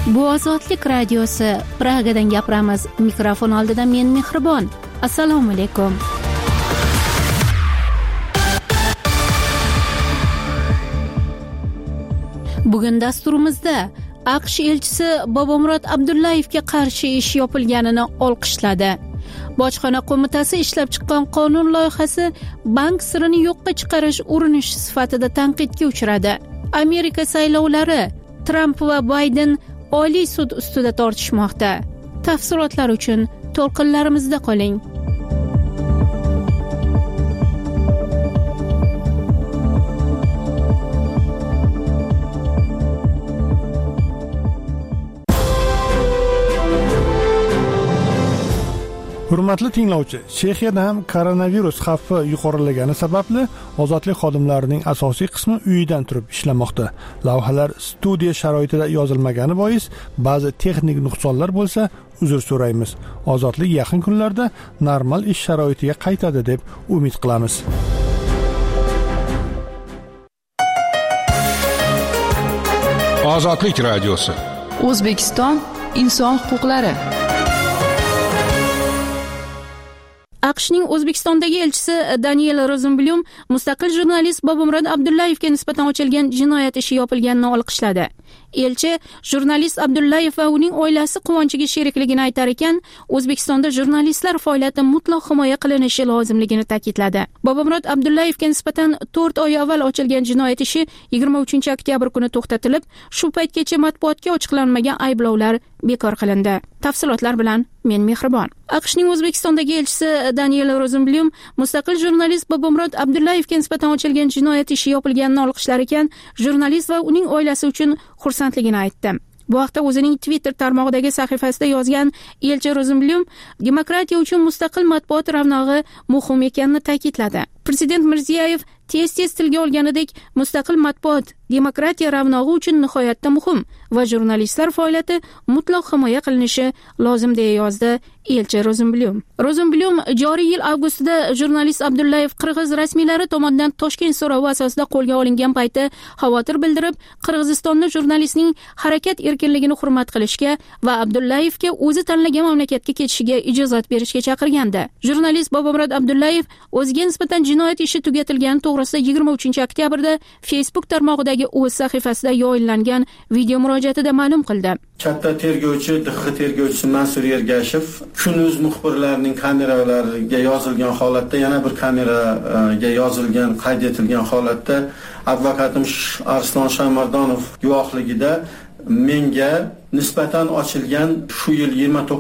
Bu Ozodlik radiosi. Pragadan gapiramiz. Mikrofon oldida men Mehribon. Assalomu alaykum. Bugun dasturimizda AQSh elchisi Bobomurod Abdullayevga qarshi ish yopilganini olqishladi. Bojxona qo'mitasi ishlab chiqqan qonun loyihasi bank sirini yo'qqa chiqarish urinishi sifatida tanqidga uchradi. Amerika saylovlari Trump va Bayden Oliy sud ustida tortishmoqda. Tafsilotlar uchun to'lqinlarimizda qoling. Hurmatli tinglovchi, Chexiyada ham koronavirus xavfi yuqorilagani sababli ozodlik xodimlarining asosiy qismi uyidan turib ishlamoqda. Lavhalar studiya sharoitida yozilmagani bois ba'zi texnik nuqsonlar bo'lsa, uzr so'raymiz. Ozodlik yaqin kunlarda normal ish sharoitiga qaytadi deb umid qilamiz. Ozodlik radiosi. O'zbekiston inson huquqlari. AQShning O'zbekistondagi elchisi Daniel Rozenblum mustaqil jurnalist Bobomurod Abdullayevga nisbatan ochilgan jinoyat ishi yopilganini olqishladi. Elchi jurnalist Abdullayev va uning oilasi quvonchiga sherikligini aytar ekan, O'zbekistonda jurnalistlar faoliyati mutlaq himoya qilinishi lozimligini ta'kidladi. Bobomurod Abdullayevga nisbatan 4 oy avval ochilgan jinoyat ishi 23 oktyabr kuni to'xtatilib, shu paytgacha matbuotga ochiqlanmagan ayblovlar bekor qilindi. Tafsilotlar bilan men Mehribon. AQShning O'zbekistondagi elchisi Daniel Rozenblum mustaqil jurnalist Bobomurod Abdullayevga nisbatan ochilgan jinoyat ishi yopilganini olqishlar ekan, jurnalist va uning oilasi uchun xursandligini aytdi. Bu haqda o'zining Twitter tarmog'idagi sahifasida yozgan elchi Rozenblum demokratiya uchun mustaqil matbuot ravnog'i muhim ekanini ta'kidladi. Prezident Mirziyoyev tez tilga olganidek mustaqil matbuot demokratiya ravnog'i uchun nihoyatda muhim va jurnalistlar faoliyati mutlaq himoya qilinishi lozim deya yozdi elchi Rozenblum. Rozenblum joriy yil avgustida jurnalist Abdullayev qirg'iz rasmiylari tomonidan Toshkent so'rovi asosida qo'lga olingan payti xavotir bildirib, Qirg'izistonda jurnalistning harakat erkinligini hurmat qilishga va Abdullayevga o'zi tanlagan mamlakatga ketishiga ijozat berishga chaqirgandi. Jurnalist Bobomurod Abdullayev o'ziga nisbatan jinoyat ishi tugatilgani to'g'risida 23 oktabrda Facebook tarmog'idagi o'z sahifasida yo'llangan video murojaatida ma'lum qildi. Katta tergovchi, DX tergovchisi Mansur Ergashev Kunuz muxbirlarining kameralariga yozilgan holatda, yana bir kameraga yozilgan, qayd etilgan holatda advokatim Arslon Shamardonov guvohligida menga nisbatan ochilgan shu yil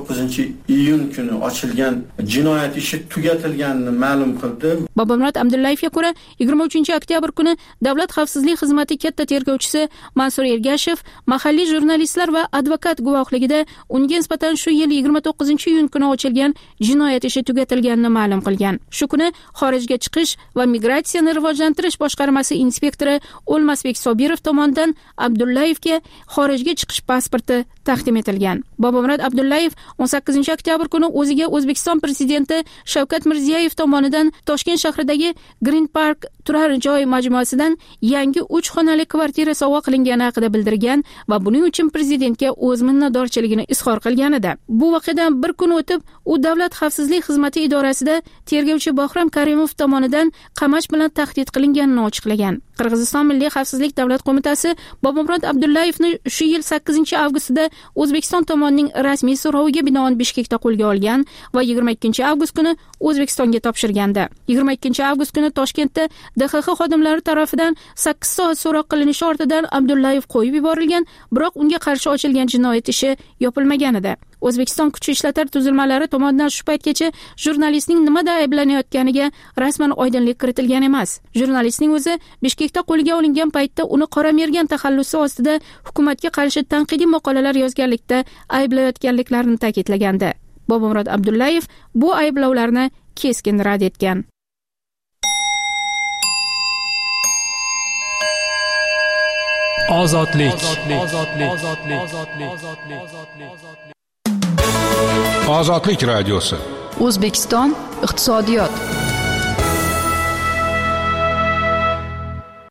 29-iyun kuni ochilgan jinoyat ishi tugatilganini ma'lum qildi. Bobomurod Abdullayevga ko'ra 23 oktyabr kuni Davlat xavfsizlik xizmati katta tergovchisi Mansur Ergashev mahalliy jurnalistlar va advokat guvohligida unga nisbatan shu yil 29-iyun kuni ochilgan jinoyat ishi tugatilganini ma'lum qilgan. Shu kuni xorijga chiqish va migratsiyani rivojlantirish boshqarmasi inspektori O'lmasbek Sobirov tomonidan Abdullayevga xorijga chiqish pasporti taqdim etilgan. Bobomurod Abdullayev 18 oktyabr kuni o'ziga O'zbekiston prezidenti Shavkat Mirziyoyev tomonidan Toshkent shahridagi Green Park turar joy majmuasidan yangi 3 xonali kvartira sovg'a qilingani haqida bildirgan va buning uchun prezidentga o'z minnatdorchiligini izhor qilgan edi. Bu voqeadan bir kun o'tib, u Davlat xavfsizlik xizmati idorasida tergovchi Bahrom Karimov tomonidan qamash bilan tahdid qilinganini ochiqlagan. Qirg'iziston Milliy xavfsizlik davlat qo'mitasi Bobomurod Abdullayevni shu yil 8 avgustda O'zbekiston tomonining rasmiy so'roviga binoan Bishkekda qo'lga olgan va 22 avgust kuni O'zbekistonga topshirgandi. 22 avgust kuni Toshkentda DXX xodimlari tomonidan 8 soat so'roq qilinishi ortidan Abdullayev qo'yib yuborilgan, biroq unga qarshi ochilgan jinoyat ishi yopilmagan edi. O'zbekiston kuch ishlatar tuzilmalari tomonidan shu paytgacha jurnalistning nimada ayblanayotganiga rasman oydinlik kiritilgan emas. Jurnalistning o'zi Bishkekda qo'lga olingan paytda uni qora mergan taxallusi ostida hukumatga qarshi tanqidiy maqolalar yozganlikda ayblayotganliklarini ta'kidlagandi. Bobomurod Abdullayev bu ayblovlarni keskin rad etgan. Ozodlik. Ozodlik radiosi. O'zbekiston iqtisodiyot.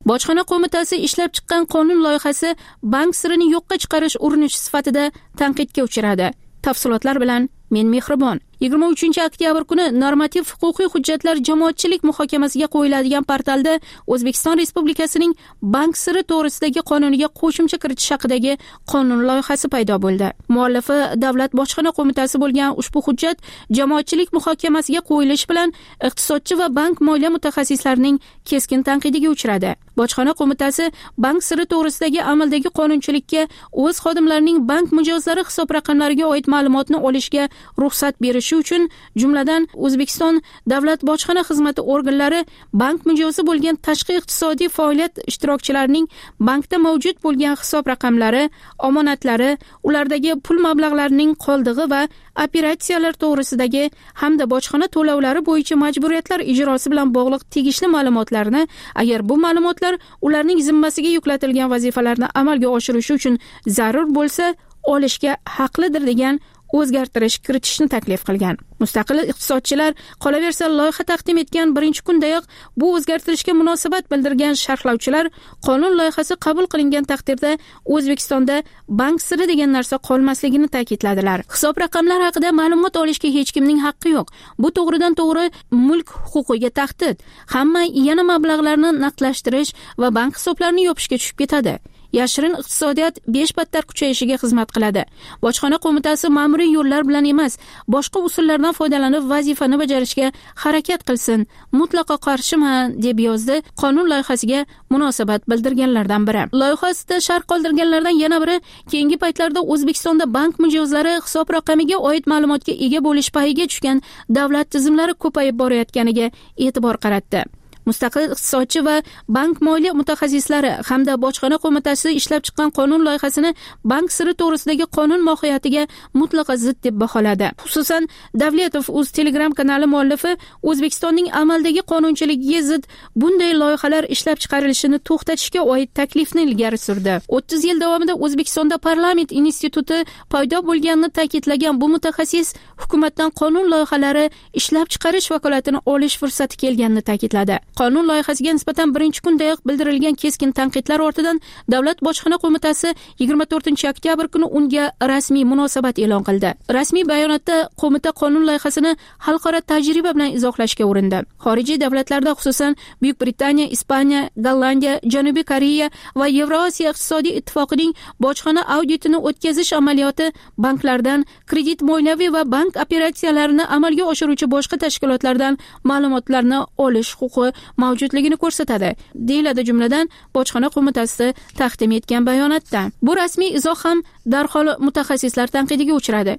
Bojxona qo'mitasi ishlab chiqqan qonun loyihasi bank sirini yo'qqa chiqarish urinishi sifatida tanqidga uchradi. Tafsilotlar bilan men Mehribon. 23-oktyabr kuni normativ huquqiy hujjatlar jamoatchilik muhokamasiga qo'yiladigan portalda O'zbekiston Respublikasining bank siri to'g'risidagi qonuniga qo'shimcha kiritish haqidagi qonun loyihasi paydo bo'ldi. Muallifi Davlat bojxona qo'mitasi bo'lgan ushbu hujjat jamoatchilik muhokamasiga qo'yilishi bilan iqtisodchi va bank moliya mutaxassislarining keskin tanqidiga uchradi. Bojxona qo'mitasi bank siri to'g'risidagi amaldagi qonunchilikka o'z xodimlarining bank mijozlari hisob raqamlariga oid ma'lumotni olishga ruxsat berish uchun jumladan O'zbekiston Davlat bojxona xizmati organlari bank mijozi bo'lgan tashqi iqtisodiy faoliyat ishtirokchilarining bankda mavjud bo'lgan hisob raqamlari, omonatlari, ulardagi pul mablag'larining qoldig'i va operatsiyalar to'g'risidagi hamda bojxona to'lovlari bo'yicha majburiyatlar ijrosi bilan bog'liq tegishli ma'lumotlarni, agar bu ma'lumotlar ularning zimmasiga yuklatilgan vazifalarni amalga oshirish uchun zarur bo'lsa, olishga haqlidir degan o'zgartirish kiritishni taklif qilgan. Mustaqil iqtisodchilar qolaversa loyiha taqdim etgan birinchi kundayoq bu o'zgartirishga munosabat bildirgan sharhlovchilar qonun loyihasi qabul qilingan taqdirda O'zbekistonda bank siri degan narsa qolmasligini ta'kidladilar. Hisob raqamlar haqida ma'lumot olishga hech kimning haqqi yo'q. Bu to'g'ridan to'g'ri mulk huquqiga tahdid. Hamma yana mablag'larni naqdlashtirish va bank hisoblarini yopishga tushib ketadi. Yashirin iqtisodiyot 5 battar kuchayishiga xizmat qiladi. Bojxona qo'mitasi ma'muriy yo'llar bilan emas, boshqa usullardan foydalanib vazifani bajarishga harakat qilsin. Mutlaqo qarshiman, deb yozdi qonun loyihasiga munosabat bildirganlardan biri. Loyihasida sharh qoldirganlardan yana biri keyingi paytlarda O'zbekistonda bank mijozlari hisob raqamiga oid ma'lumotga ega bo'lish payiga tushgan davlat tizimlari ko'payib borayotganiga e'tibor qaratdi. Mustaqil iqtisodchi va bank moliya mutaxassislari hamda bojxona qo'mitasi ishlab chiqqan qonun loyihasini bank siri to'g'risidagi qonun mohiyatiga mutlaqo zid deb baholadi. Xususan, Davletov o'z Telegram kanali muallifi O'zbekistonning amaldagi qonunchiligiga zid bunday loyihalar ishlab chiqarilishini to'xtatishga oid taklifni ilgari surdi. 30 yil davomida O'zbekistonda parlament instituti paydo bo'lganini ta'kidlagan bu mutaxassis hukumatdan qonun loyihalari ishlab chiqarish vakolatini olish fursati kelganini ta'kidladi. Qonun loyihasiga nisbatan birinchi kundayoq bildirilgan keskin tanqidlar ortidan Davlat bojxona qo'mitasi 24-oktyabr kuni unga rasmiy munosabat e'lon qildi. Rasmiy bayonotda qo'mita qonun loyihasini xalqaro tajriba bilan izohlashga urindi. Xorijiy davlatlarda, xususan Buyuk Britaniya, Ispaniya, Gollandiya, Janubiy Koreya va Yevrosiyo iqtisodiy ittifoqining bojxona auditini o'tkazish amaliyoti banklardan, kredit moliyaviy va bank operatsiyalarini amalga oshiruvchi boshqa tashkilotlardan ma'lumotlarni olish huquqi mavjudligini ko'rsatadi, deyiladi jumladan bojxona qo'mitasi taqdim etgan bayonotda. Bu rasmiy izoh ham darhol mutaxassislar tanqidiga uchradi.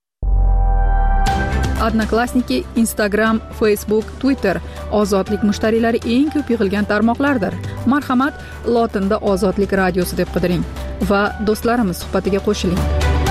Odnoklassniki, Instagram, Facebook, Twitter ozodlik mushtariylari eng ko'p yig'ilgan tarmoqlardir. Marhamat, lotinda Ozodlik radiosi deb qidiring va do'stlarimiz suhbatiga qo'shiling.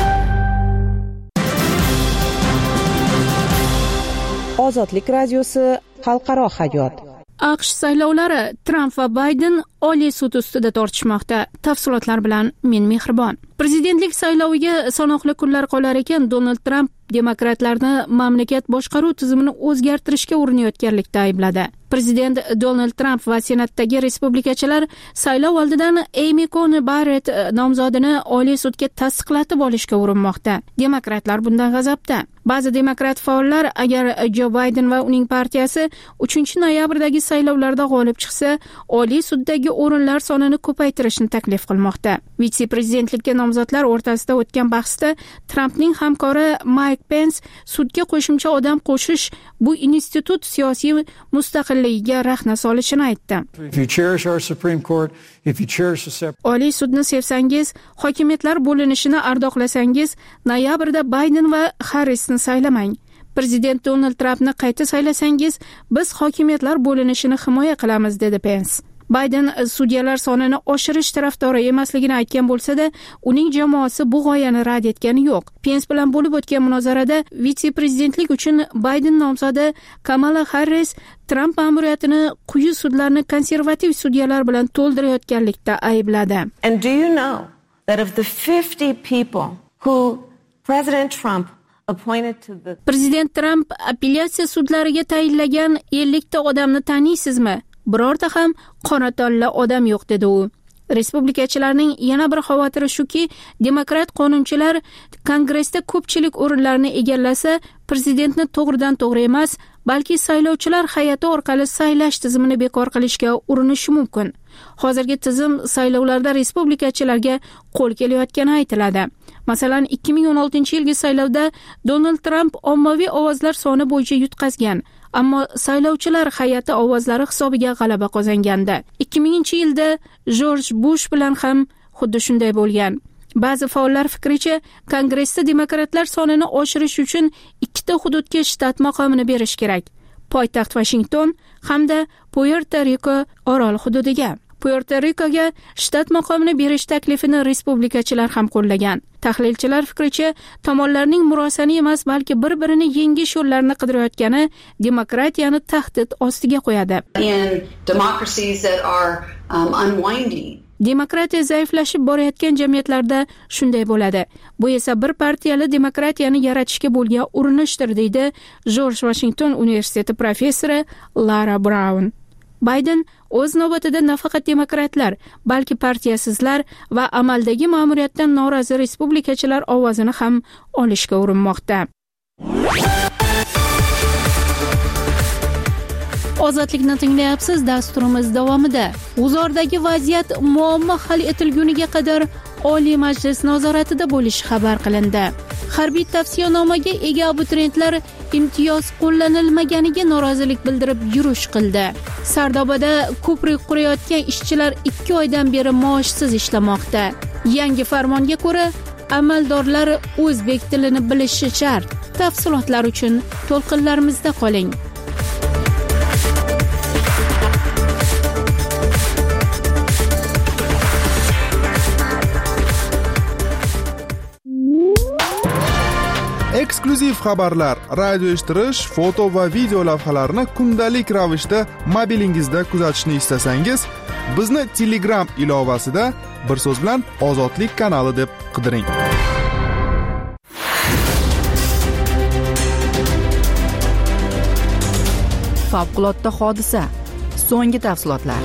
Ozodlik radiosi xalqaro hayot. AQSh saylovlari Trump va Bayden Oliy sud ustida tortishmoqda. Tafsilotlar bilan men Mehribon. Prezidentlik sayloviga sanoqli kunlar qolar ekan, Donald Trump demokratlarni mamlakat boshqaruv tizimini o'zgartirishga urinayotganlikda aybladi. Prezident Donald Trump va senatdagi respublikachilar saylov oldidan Amy Coney Barrett nomzodini Oliy sudga tasdiqlatib olishga urinmoqda. Demokratlar bundan g'azabda. Ba'zi demokrat faollar agar Joe Biden va uning partiyasi 3-noyabrdagi saylovlarda g'olib chiqsa, Oliy suddagi o'rinlar sonini ko'paytirishni taklif qilmoqda. Vitse-prezidentlikka nomzodlar o'rtasida o'tgan bahsda Trumpning hamkori Mike Pence sudga qo'shimcha odam qo'shish bu institut siyosiy mustaqilligiga rahna solishini aytdi. Oliy sudni sevsangiz, hokimiyatlar bo'linishini ardoqlasangiz, noyabrda Biden va Harrisni saylamang. Prezident Donald Trumpni qayta saylasangiz, biz hokimiyatlar bo'linishini himoya qilamiz, dedi Pence. Biden sudyalar sonini oshirish tarafdori emasligini aytgan bo'lsa-da, uning jamoasi bu g'oyani rad etgani yo'q. Pence bilan bo'lib o'tgan munozarada vitse-prezidentlik uchun Biden nomzodi Kamala Harris Trump ma'muriyatini quyi sudlarni konservativ sudyalar bilan to'ldirayotganlikda aybladi. And do you know that of the 50 people who President Trump Prezident Trump apellyatsiya sudlariga tayinlagan 50 ta odamni taniysizmi? birorta ham qonatalla odam yo'q, dedi u. Respublikachilarning yana bir xavotiri shuki, demokrat qonunchilar Kongressda ko'pchilik o'rinlarni egallasa, prezidentni to'g'ridan to'g'ri emas, balki saylovchilar hay'ati orqali saylash tizimini bekor qilishga urinishi mumkin. Hozirgi tizim saylovlarda respublikachilarga qo'l kelayotgani aytiladi. Masalan, 2016-yilgi saylovda Donald Trump ommaviy ovozlar soni bo'yicha yutqazgan, ammo saylovchilar hay'ati ovozlari hisobiga g'alaba qozongandi. 2000-yilda Jorj Bush bilan ham xuddi shunday bo'lgan. Ba'zi faollar fikricha, Kongressda demokratlar sonini oshirish uchun ikkita hududga shtat maqomini berish kerak. Poytaxt Washington hamda Puerto-Riko orol hududiga. Puerto-Rikoga shtat maqomini berish taklifini respublikachilar ham qo'llagan. Tahlilchilar fikricha, tomonlarning murosani emas, balki bir-birini yengish yo'llarini qidirayotgani demokratiyani tahdid ostiga qo'yadi. Demokratiya zaiflashib borayotgan jamiyatlarda shunday bo'ladi. Bu esa bir partiyali demokratiyani yaratishga bo'lgan urinishdir, deydi Jorj Washington universiteti professori Lara Brown. Bayden o'z navbatida nafaqat demokratlar, balki partiyasizlar va amaldagi ma'muriyatdan norozi respublikachilar ovozini ham olishga urinmoqda. Ozodlikni tinglayapsiz. Dasturimiz davomida G'uzordagi vaziyat muammo hal etilguniga qadar Oliy Majlis nazoratida bo'lishi xabar qilindi. Harbiy tavsiyanomaga ega abituriyentlar imtiyoz qo'llanilmaganiga norozilik bildirib yurish qildi. Sardobada ko'prik qurayotgan ishchilar 2 oydan beri maoshsiz ishlamoqda. Yangi farmonga ko'ra, amaldorlar o'zbek tilini bilishi shart. Tafsilotlar uchun to'lqinlarimizda qoling. Eksklyuziv xabarlar, radio eshittirish, foto va video lavhalarni kundalik ravishda mobilingizda kuzatishni istasangiz, bizni Telegram ilovasida bir so'z bilan Ozodlik kanali deb qidiring. Favqulodda hodisa. So'nggi tafsilotlar.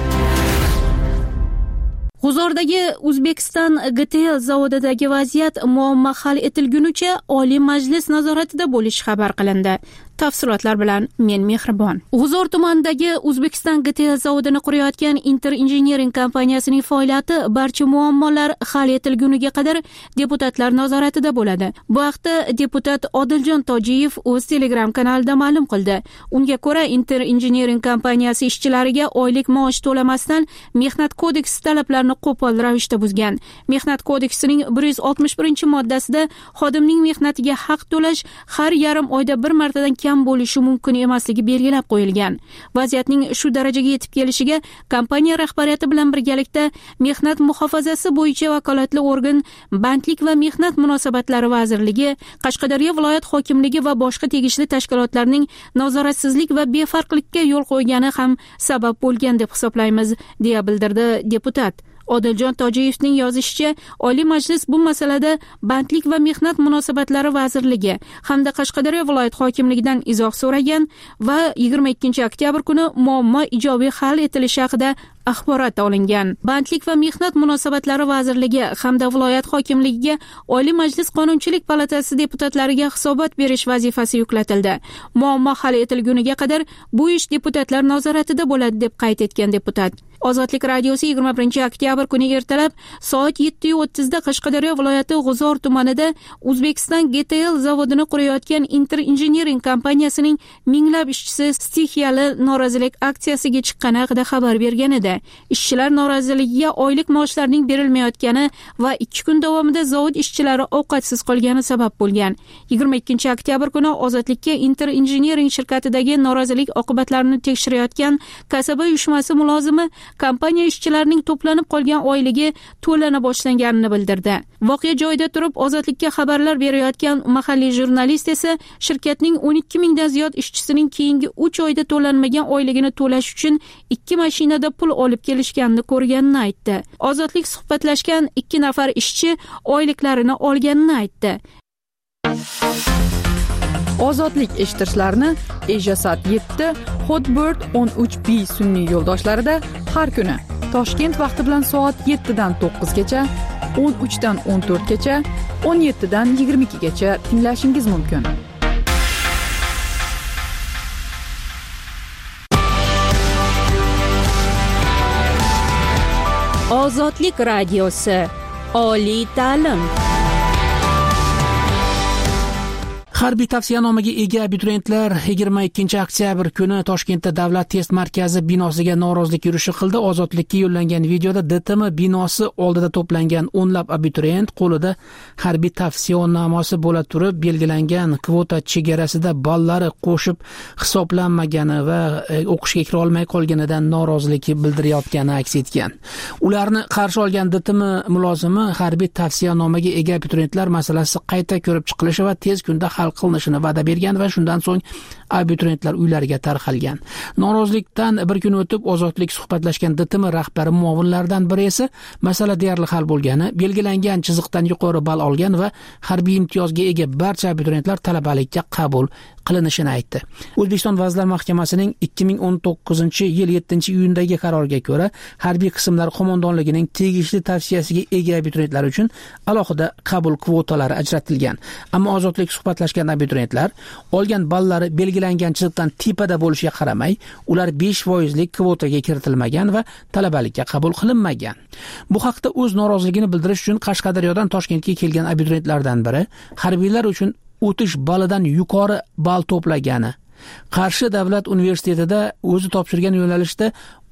G'uzordagi O'zbekiston GTL zavodidagi vaziyat muammo hal etilgunicha Oliy Majlis nazoratida bo'lishi xabar qilindi. Tafsilotlar bilan men Mehribon. G'uzor tumanidagi O'zbekiston GTL zavodini qurayotgan Inter Engineering kompaniyasining faoliyati barcha muammolar hal etilguniga qadar deputatlar nazoratida bo'ladi. Bu haqda deputat Odiljon Tojiyev o'z Telegram kanalida ma'lum qildi. Unga ko'ra, Inter Engineering kompaniyasi ishchilariga oylik maosh to'lamasdan Mehnat kodeksi talablarini qo'pol ravishda buzgan. Mehnat kodeksining 161-moddasida xodimning mehnatiga haq to'lash har yarim oyda bir martadan kam bo'lishi mumkin emasligi belgilab qo'yilgan. Vaziyatning shu darajaga yetib kelishiga kompaniya rahbariyati bilan birgalikda Mehnat muhofazasi bo'yicha vakolatli organ, Bandlik va mehnat munosabatlari vazirligi, Qashqadaryo viloyat hokimligi va boshqa tegishli tashkilotlarning nazoratsizlik va befarqlikka yo'l qo'ygani ham sabab bo'lgan deb hisoblaymiz, deya bildirdi deputat. Odiljon Tojiyevning yozishicha, Oliy Majlis bu masalada Bandlik va mehnat munosabatlari vazirligi hamda Qashqadaryo viloyat hokimligidan izoh so'ragan va 22-oktyabr kuni muammo ijobiy hal etilishi haqida axborot olingan. Bandlik va mehnat munosabatlari vazirligi hamda viloyat hokimligiga Oliy Majlis Qonunchilik palatasi deputatlariga hisobot berish vazifasi yuklatildi. Muammo hal etilguniga qadar bu ish deputatlar nazoratida bo'ladi, deb qayd etgan deputat. Ozodlik radiosi 21-oktyabr kuni ertalab soat 7:30 da Qashqadaryo viloyati G'uzor tumanida O'zbekiston GTL zavodini qurayotgan Inter Engineering kompaniyasining minglab ishchisi stixiyali norozilik aksiyasiga chiqqani haqida xabar bergan edi. Ishchilar noroziligiga oylik maoshlarning berilmayotgani va 2 kun davomida zavod ishchilari ovqatsiz qolgani sabab bo'lgan. 22-oktyabr kuni Ozodlikka Inter Engineering shirkatidagi norozilik oqibatlarini tekshirayotgan kasaba uyushmasi mulozimi kompaniya ishchilarining to'planib qolgan oyligi to'lana boshlanganini bildirdi. Voqea joyida turib Ozodlikka xabarlar berayotgan mahalliy jurnalist esa shirkatning 12 mingdan ziyod ishchisining keyingi 3 oyda to'lanmagan oyligini to'lash uchun 2 mashinada pul olib kelishganini ko'rganini aytdi. Ozodlik suhbatlashgan 2 nafar ishchi oyliklarini olganini aytdi. Ozodlik eshittirishlarni Ejasat 7, Hotbird 13B sun'iy yo'ldoshlarida har kuni Toshkent vaqti bilan soat 7 dan 9 gacha, 13 dan 14 gacha, 17 dan 22 gacha tinglashingiz mumkin. Ozodlik radiosi. Oliy ta'lim. Harbiy tavsiyanomaga ega abituriyentlar 22 oktyabr kuni Toshkentda Davlat test markazi binosiga norozilik yurishi qildi. Ozodlikka yo'llangan videoda DTM binosi oldida to'plangan o'nlab abituriyent qo'lida harbiy tavsiyanomasi bo'la turib, belgilangan kvota chegarasida ballari qo'shib hisoblanmagani va o'qishga kira olmay qolganidan norozilik bildirayotgani aks etgan. Ularni qarshi olgan DTM mulozimi harbiy tavsiyanomaga ega abituriyentlar masalasi qayta ko'rib chiqilishi va tez kunda hal qilinishini va'da bergan va shundan so'ng abituriyentlar uylariga tarqalgan. Norozilikdan bir kun o'tib Ozodlik suhbatlashgan DTM rahbari muovinlaridan biri esa masala deyarli hal bo'lgani, belgilangan chiziqdan yuqori ball olgan va harbiy imtiyozga ega barcha abituriyentlar talabalikka qabul qilinishini aytdi. O'zbekiston Vazirlar Mahkamasining 2019-yil 7-iyundagi qaroriga ko'ra, harbiy qismlar qo'mondonligining tegishli tavsiyasiga ega abituriyentlar uchun alohida qabul kvotalari ajratilgan. Ammo Ozodlik suhbatlashgan abituriyentlar olgan ballari belgilangan chiziqdan tepada bo'lishiga qaramay, ular 5% kvotaga kiritilmagan va talabalikka qabul qilinmagan. Bu haqda o'z noroziligini bildirish uchun Qashqadaryodan Toshkentga kelgan abituriyentlardan biri harbiylar uchun o'tish balidan yuqori ball to'plagani, Qarshi davlat universitetida o'zi topshirgan yo'nalishda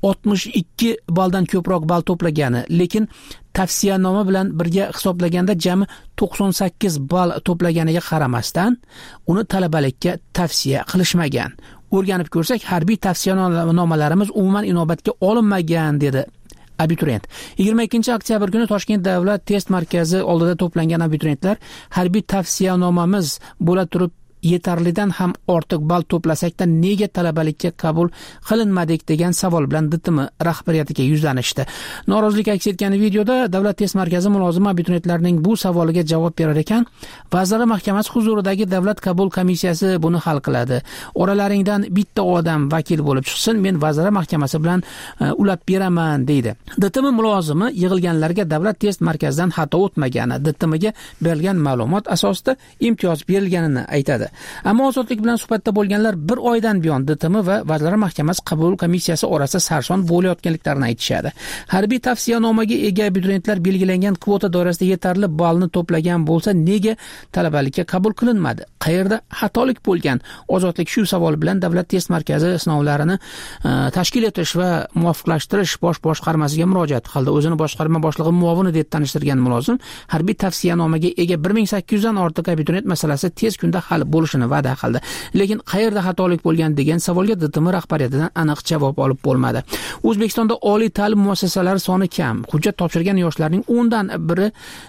62 balldan ko'proq ball to'plagani, lekin tavsiyanoma bilan birga hisoblaganda jami 98 ball to'plaganiga qaramasdan uni talabalikka tavsiya qilishmagan. O'rganib ko'rsak, harbiy tavsiyanomalarimiz umuman inobatga olinmagan, dedi abituriyent. 22 oktyabr kuni Toshkent davlat test markazi oldida to'plangan abituriyentlar harbiy tavsiyanomamiz bo'la turib yetarlidan ham ortiq ball to'plasakda nega talabalikka qabul qilinmadik degan savol bilan DTM rahbariyatiga yuzlanishdi. Norozilik aks etgan videoda Davlat test markazi mulozimi abituriyentlarning bu savoliga javob berar ekan, Vazirlar Mahkamasi huzuridagi Davlat qabul komissiyasi buni hal qiladi. Oralaringdan bitta odam vakil bo'lib chiqsin, men Vazirlar Mahkamasi bilan ulab beraman, deydi. DTM mulozimi yig'ilganlarga Davlat test markazidan xato o'tmagani, DTMga berilgan ma'lumot asosida imtiyoz berilganini aytadi. Ammo Ozodlik bilan suhbatda bo'lganlar bir oydan buyon DTM va Vazirlar Mahkamasi qabul komissiyasi orasida sarson bo'layotganliklarini aytishadi. Harbiy tavsiyanomaga ega abituriyentlar belgilangan kvota doirasida yetarli ballni to'plagan bo'lsa, nega talabalikka qabul qilinmadi? Qayerda xatolik bo'lgan? Ozodlik shu savol bilan Davlat test markazi sinovlarini tashkil etish va muvofiqlashtirish bosh boshqarmasiga murojaat qildi. O'zini boshqarma boshlig'i muovini deb tanishtirgan mulozim harbiy tavsiyanomaga ega 1800 dan ortiq abituriyent masalasi tez kunda hal bo'lishini va'da qildi. Lekin qayerda xatolik bo'lgan degan savolga DTM rahbariyatidan aniq javob olib bo'lmadi. O'zbekistonda oliy ta'lim muassasalari soni kam. Hujjat topshirgan yoshlarning 10 dan biri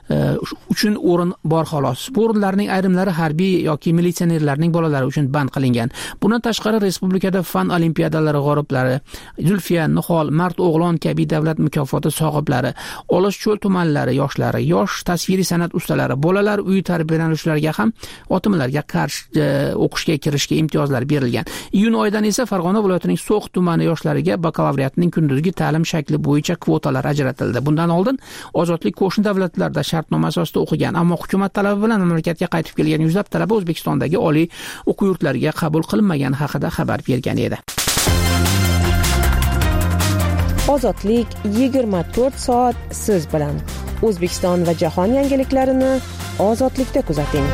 uchun o'rin bor xolos. Bu o'rinlarning ayrimlari harbiy yoki militsionerlarning bolalari uchun band qilingan. Bundan tashqari respublikada fan olimpiadalari g'oliblari, Zulfiya, Nihol, Mard o'g'lon kabi davlat mukofoti sohiblari, Olis cho'l tumanlari yoshlari, yosh tasviriy san'at ustalari, bolalar uyi tarbiyalanuvchilariga ham otimlarga qarshi o'qishga kirishga imtiyozlar berilgan. Iyun oyidan esa Farg'ona viloyatining So'x tumani yoshlariga bakalavriatning kunduzgi ta'lim shakli bo'yicha kvotalar ajratildi. Bundan oldin Ozodlik qo'shni davlatlarda shartnoma asosida o'qigan, ammo hukumat talabi bilan mamlakatga qaytib kelgan yuzlab talaba O'zbekistondagi oliy o'quv yurtlariga qabul qilinmagani haqida xabar bergan edi. Ozodlik 24 soat siz bilan. O'zbekiston va jahon yangiliklarini Ozodlikda kuzating.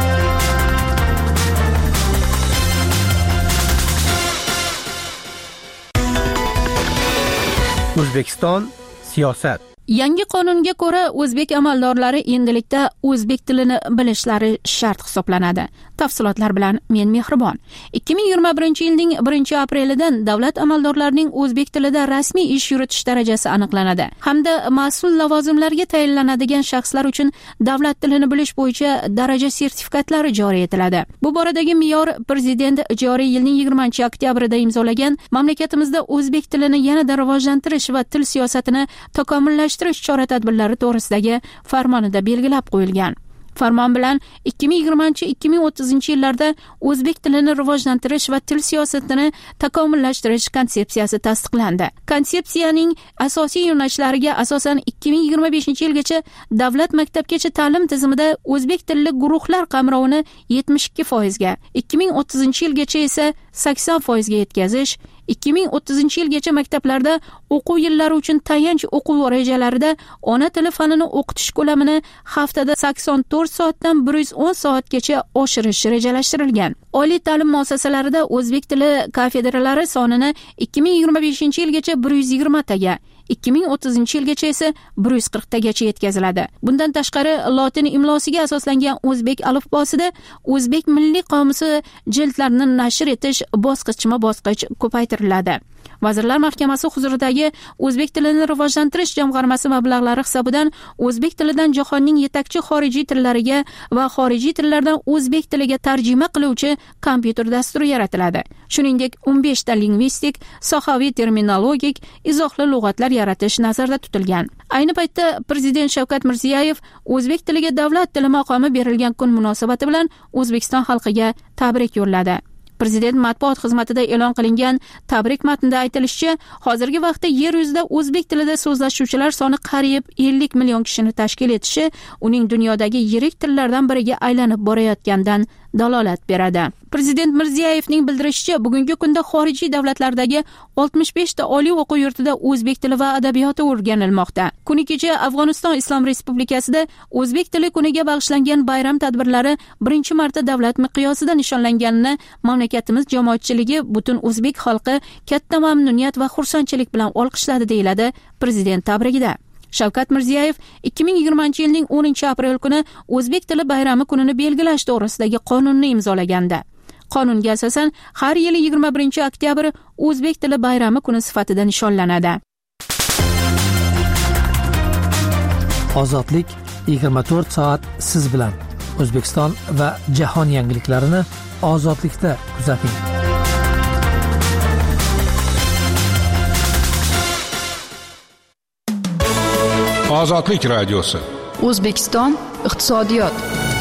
O'zbekiston siyosat. Yangi qonunga ko'ra o'zbek amaldorlari endilikda o'zbek tilini bilishlari shart hisoblanadi. Tafsilotlar bilan men Mehribon. 2021-yilning 1-aprelidan davlat amaldorlarining o'zbek tilida rasmiy ish yuritish darajasi aniqlanadi hamda mas'ul lavozimlarga tayinlanadigan shaxslar uchun davlat tilini bilish bo'yicha daraja sertifikatlari joriy etiladi. Bu boradagi me'yor prezident joriy yilning 20-oktyabrida imzolagan mamlakatimizda o'zbek tilini yanada rivojlantirish va til siyosatini takomillashtirish chora-tadbirlari to'g'risidagi farmonida belgilab qo'yilgan. Farmon bilan 2020-2030 yillarda o'zbek tilini rivojlantirish va til siyosatini takomillashtirish konsepsiyasi tasdiqlandi. Konsepsiyaning asosiy yo'nalishlariga asosan 2025-yilgacha davlat maktabgacha ta'lim tizimida o'zbek tilli guruhlar qamrovini 72%ga, 2030-yilgacha esa 80%ga yetkazish, 2030-yilgacha maktablarda o'quv yillari uchun tayanch o'quv rejalarida ona tili fanini o'qitish ko'lamini haftada 84 soatdan 110 soatgacha oshirish rejalashtirilgan. Oliy ta'lim muassasalarida o'zbek tili kafedralari sonini 2025-yilgacha 120 taga, 2030-yilgacha esa 140 tagacha yetkaziladi. Bundan tashqari, lotin imlosiga asoslangan o'zbek alifbosida o'zbek milliy qomusi jildlarini nashr etish bosqichma-bosqich ko'paytiriladi. Vazirlar Mahkamasi huzuridagi o'zbek tilini rivojlantirish jamg'armasi mablag'lari hisobidan o'zbek tilidan jahonning yetakchi xorijiy tillariga va xorijiy tillardan o'zbek tiliga tarjima qiluvchi kompyuter dasturi yaratiladi. Shuningdek, 15 ta lingvistik, sohaviy terminologik, izohli lug'atlar yaratish nazarda tutilgan. Ayni paytda Prezident Shavkat Mirziyoyev o'zbek tiliga davlat tili maqomi berilgan kun munosabati bilan O'zbekiston xalqiga tabrik yo'lladi. Prezident matbuot xizmatida e'lon qilingan tabrik matnida aytilishicha, hozirgi vaqtda yer yuzida o'zbek tilida so'zlashuvchilar soni qariyb 50 million kishini tashkil etishi uning dunyodagi yirik tillardan biriga aylanib borayotganidan dalolat beradi. Prezident Mirziyoyevning bildirishicha, bugungi kunda xorijiy davlatlardagi 65 ta oliy o'quv yurtida o'zbek tili va adabiyoti o'rganilmoqda. Kuni kecha Afg'oniston Islom Respublikasida o'zbek tili kuniga bag'ishlangan bayram tadbirlari birinchi marta davlat miqyosida nishonlanganini mamlakatimiz jamoatchiligi, butun o'zbek xalqi katta mamnuniyat va xursandchilik bilan olqishladi, deyiladi prezident tabrigida. Shavkat Mirziyoyev 2020-yilning 10-aprel kuni o'zbek tili bayrami kunini belgilash to'g'risidagi qonunni imzolagandi. Qonunga asosan har yili 21-oktyabr o'zbek tili bayrami kuni sifatida nishonlanadi. Ozodlik 24 soat siz bilan. O'zbekiston va jahon yangiliklarini ozodlikda kuzating. Ozodlik radiosi. O'zbekiston iqtisodiyot.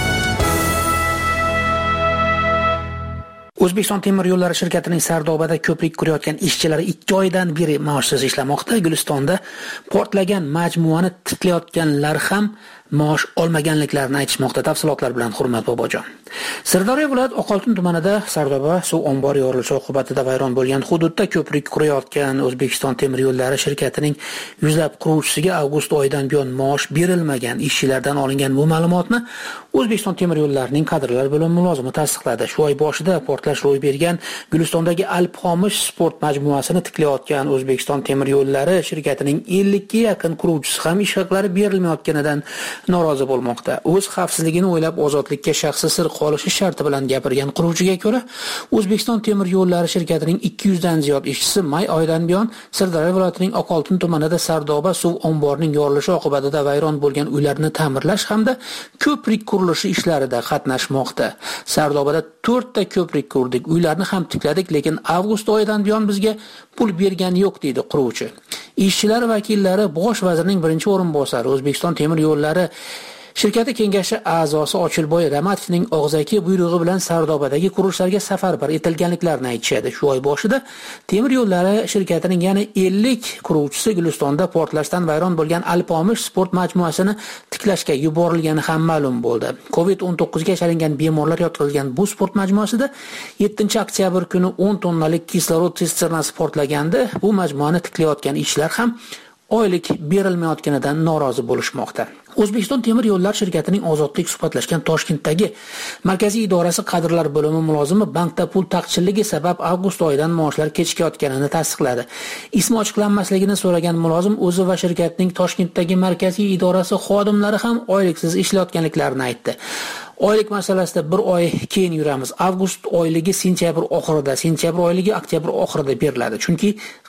O'zbekiston temir yo'llari shirkatining Sardobada ko'prik qurayotgan ishchilari 2 oydan beri maoshsiz ishlamoqda. Gulistonda portlagan majmuani tiklayotganlar ham maosh olmaganliklarini aytishmoqda. Tafsilotlar bilan Hurmat Bobojon. Sirdaryo viloyat Oqoltin tumanida Sardoba suv ombori yorilishi oqibatida vayron bo'lgan hududda ko'prik qurayotgan O'zbekiston temir yo'llari shirkatining yuzlab quruvchisiga avgust oyidan buyon maosh berilmagan. Ishchilardan olingan bu ma'lumotni O'zbekiston temir yo'llarining kadrlar bo'limi mulozimi tasdiqladi. Shu oy boshida portlash ro'y bergan Gulistondagi Alpxomish sport majmuasini tiklayotgan O'zbekiston temir yo'llari shirkatining 50 ga yaqin quruvchisi ham ish haqlari berilmayotganidan norozi bo'lmoqda. O'z xavfsizligini o'ylab ozodlikka shaxsi sir qolishi sharti bilan gapirgan quruvchiga ko'ra, O'zbekiston temir yo'llari shirkatining 200 dan ziyod ishchisi may oyidan buyon Sirdaryo viloyatining Oqoltin tumanida Sardoba suv omborining yorilishi oqibatida vayron bo'lgan uylarni ta'mirlash hamda ko'prik qurilishi ishlarida qatnashmoqda. Sardobada 4 ta ko'prik qurdik, uylarni ham tikladik, lekin avgust oyidan buyon bizga pul bergan yo'q, deydi quruvchi. Ishchilar vakillari Bosh vazirning birinchi o'rinbosari, O'zbekiston temir yo'llari shirkati kengashi a'zosi Ochilboy Ramatovning og'zaki buyrug'i bilan Sardobadagi qurilishlarga safarbar etilganliklarini aytishadi. Shu oy boshida temir yo'llari shirkatining yana 50 quruvchisi Gulistonda portlashdan vayron bo'lgan Alpxomish sport majmuasini tiklashga yuborilgani ham ma'lum bo'ldi. COVID-19 ga chalingan bemorlar yotqizilgan bu sport majmuasida 7-oktyabr kuni 10 tonnalik kislorod sisternasi portlaganda bu majmuani tiklayotgan ishchilar ham oylik berilmayotganidan norozi bo'lishmoqda. O'zbekiston temir yo'llar shirkatining ozodlik suhbatlashgan Toshkentdagi markaziy idorasi kadrlar bo'limi mulozimi bankda pul taqchilligi sabab avgust oyidan maoshlar kechikayotganini tasdiqladi. Ismi ochiqlanmasligini so'ragan mulozim o'zi va shirkatning Toshkentdagi markaziy idorasi xodimlari ham oyliksiz ishlayotganliklarini aytdi. Oylik masalasida bir oy keyin yuramiz. Avgust oyligi sentyabr oxirida, sentyabr oyligi oktyabr oxirida beriladi. Chunki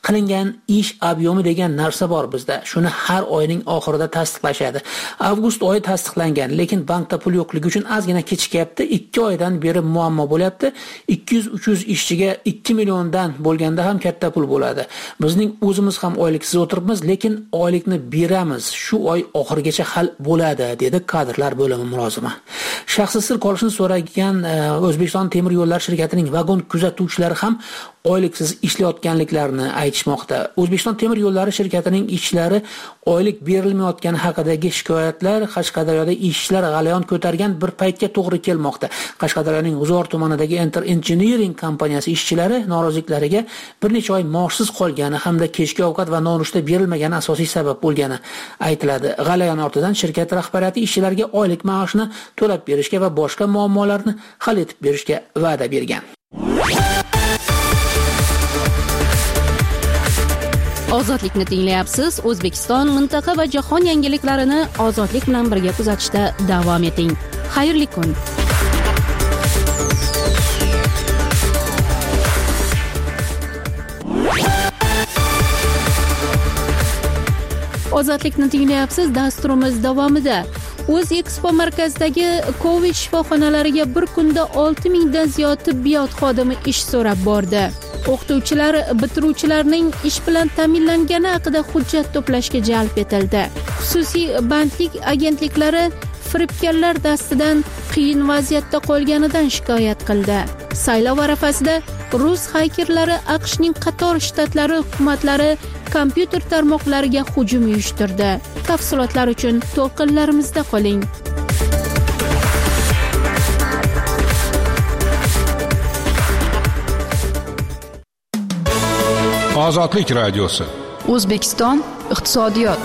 qilingan ish obyomi degan narsa bor bizda. Shuni har oyning oxirida tasdiqlashadi. Avgust oyi tasdiqlangan, lekin bankda pul yo'qligi uchun ozgina kechikyapti. 2 oydan beri muammo bo'lyapti. 200-300 ishchiga 2 milliondan bo'lganda ham katta pul bo'ladi. Bizning o'zimiz ham oyliksiz o'tiribmiz, lekin oylikni beramiz. Shu oy oxirigacha hal bo'ladi, dedi kadrlar bo'limi mulozimi. Shaxsi sir qolishini so'ragan O'zbekiston temir yo'llar shirkatining vagon kuzatuvchilari ham oyliksiz ishlayotganliklarini aytishmoqda. O'zbekiston temir yo'llari shirkatining ishchilari oylik berilmayotgani haqidagi shikoyatlar Qashqadaryoda ishchilar g'alayon ko'targan bir paytga to'g'ri kelmoqda. Qashqadaryoning G'uzor tumanidagi Enter Engineering kompaniyasi ishchilari noroziliklariga bir necha oy maoshsiz qolgani hamda kechki ovqat va nonushta berilmagani asosiy sabab bo'lgani aytiladi. G'alayon ortidan shirkat rahbariyati ishchilarga oylik maoshni to'lab berishga va boshqa muammolarni hal etib berishga va'da bergan. Ozodlikni tinglayapsiz. O'zbekiston, mintaqa va jahon yangiliklarini ozodlik bilan birga kuzatishda davom eting. Xayrli kun. Ozodlikni tinglayapsiz. Dasturimiz davomida O'zekspo markazidagi Covid shifoxonalariga bir kunda 6000 dan ziyod tibbiyot xodimi ish so'rab bordi. O'qituvchilar bitiruvchilarning ish bilan ta'minlangani haqida hujjat to'plashga jalb etildi. Xususiy bandlik agentliklari firibgarlar dastidan qiyin vaziyatda qolganidan shikoyat qildi. Saylov arafasida rus haykerlari AQShning qator shtatlari hukumatlari kompyuter tarmoqlariga hujum uyushtirdi. Tafsilotlar uchun to'lqinlarimizda qoling. Ozodlik radiosi. O'zbekiston iqtisodiyot.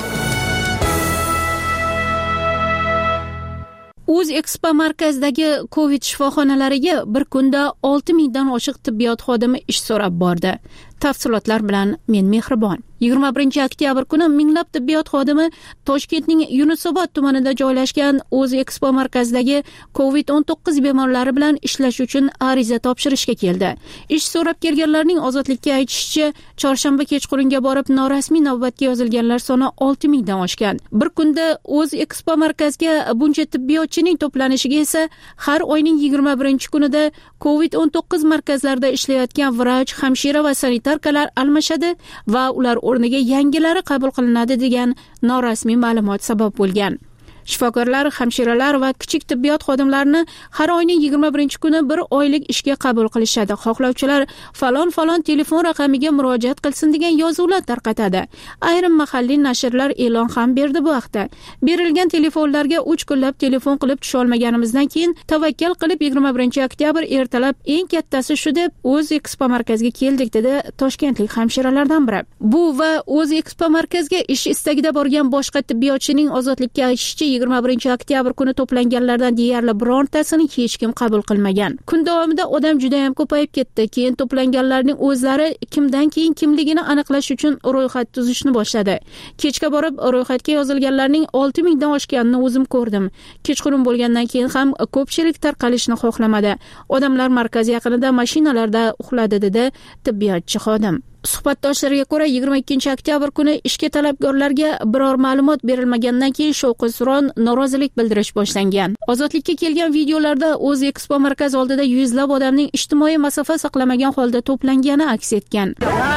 O'zekspo markazidagi Covid shifoxonalariga bir kunda 6000 dan oshiq tibbiyot xodimi ish so'rab bordi. Tafsilotlar bilan men Mehribon. 21 oktyabr kuni minglab tibbiyot xodimi Toshkentning Yunusobod tumanida joylashgan O'zekspo markazidagi Covid-19 bemorlari bilan ishlash uchun ariza topshirishga keldi. Ish so'rab kelganlarning ozodlikka aytishicha, chorshanba kechqurunga borib norasmiy navbatga yozilganlar soni 6000 dan oshgan. Bir kunda O'zekspo markazga buncha tibbiyotchining to'planishiga esa har oyning 21 kunida Covid-19 markazlarida ishlayotgan vrach, hamshira va sanitarkalar almashadi va ular o'rniga yangilari qabul qilinadi degan norasmiy ma'lumot sabab bo'lgan. Shifokorlar, hamshiralar va kichik tibbiyot xodimlarini har oyning 21 kuni bir oylik ishga qabul qilishadi. Xohlovchilar falon telefon raqamiga murojaat qilsin degan yozuvlar tarqatadi. Ayrim mahalliy nashrlar e'lon ham berdi bu haqda. Berilgan telefonlarga 3 kunlab telefon qilib tusha olmaganimizdan keyin tavakkal qilib 21 oktyabr ertalab eng kattasi shu deb O'zekspo markaziga keldik, dedi toshkentlik hamshiralardan biri. Bu va O'zekspo markaziga ish istagida borgan boshqa tibbiyotchining ozodlikka aytishicha 21 oktyabr kuni to'planganlardan deyarli birontasini hech kim qabul qilmagan. Kun davomida odam juda ham ko'payib ketdi. Keyin to'planganlarning o'zlari kimdan keyin kimligini aniqlash uchun ro'yxat tuzishni boshladi. Kechga borib ro'yxatga yozilganlarning 6000 dan oshganini o'zim ko'rdim. Kechqurun bo'lgandan keyin ham ko'pchilik tarqalishni xohlamadi. Odamlar markaz yaqinida mashinalarda uxladi, dedi tibbiyotchi xodim. Suhbatdoshlariga ko'ra 22 oktyabr kuni ishga talabgorlarga biror ma'lumot berilmagandan keyin shovqin-suron, norozilik bildirish boshlangan. Ozodlikka kelgan videolarda O'zekspo markaz oldida yuzlab odamning ijtimoiy masofa saqlamagan holda to'plangani aks etgan.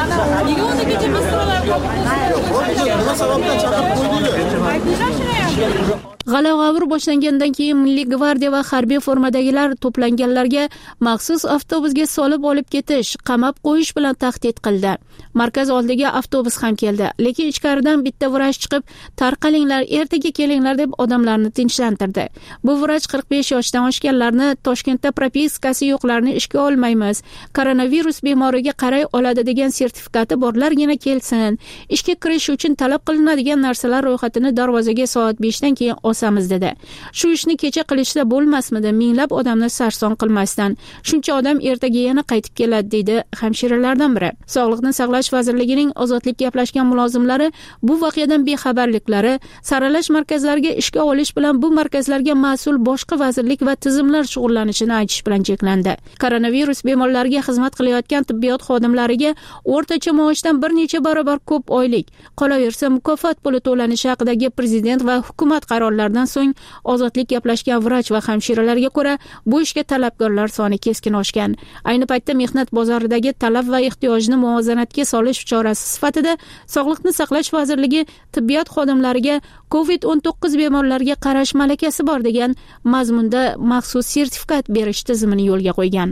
G'ala-g'avur boshlangandan keyin Milliy gvardiya va harbiy formadagilar to'planganlarga maxsus avtobusga solib olib ketish, qamab qo'yish bilan tahdid qildi. Markaz oldiga avtobus ham keldi, lekin ichkaridan bitta vrach chiqib, tarqalinglar, ertaga kelinglar deb odamlarni tinchlantirdi. Bu vrach 45 yoshdan oshganlarni, Toshkentda propiskasi yo'qlarni ishga olmaymiz, koronavirus bemoriga qaray oladi degan sertifikati borlargina kelsin. Ishga kirish uchun talab qilinadigan narsalar ro'yxatini darvozaga soat 5 dan keyin bosamiz dedi. Shu ishni kecha qilishda bo'lmasmidi? Minglab odamni sarson qilmasdan. Shuncha odam ertaga yana qaytib keladi deydi hamshiralardan biri. Sog'liqni saqlash vazirligining ozodlik gaplashgan mulozimlari bu voqeadan bexabarliklari, saralash markazlariga ishga olish bilan bu markazlarga mas'ul boshqa vazirlik va tizimlar shug'ullanishini aytish bilan cheklandi. Koronavirus bemorlariga xizmat qilayotgan tibbiyot xodimlariga o'rtacha maoshdan bir necha barobar ko'p oylik, qolaversa mukofot puli to'lanishi haqidagi prezident va hukumat qarorlaridan so'ng ozodlik gaplashgan vrach va hamshiralarga ko'ra bu ishga talabgorlar soni keskin oshgan. Ayni paytda mehnat bozoridagi talab va ehtiyojni muvozanatga solish chorasi sifatida Sog'liqni saqlash vazirligi tibbiyot xodimlariga COVID-19 bemorlariga qarash malakasi bor degan mazmunda maxsus sertifikat berish tizimini yo'lga qo'ygan.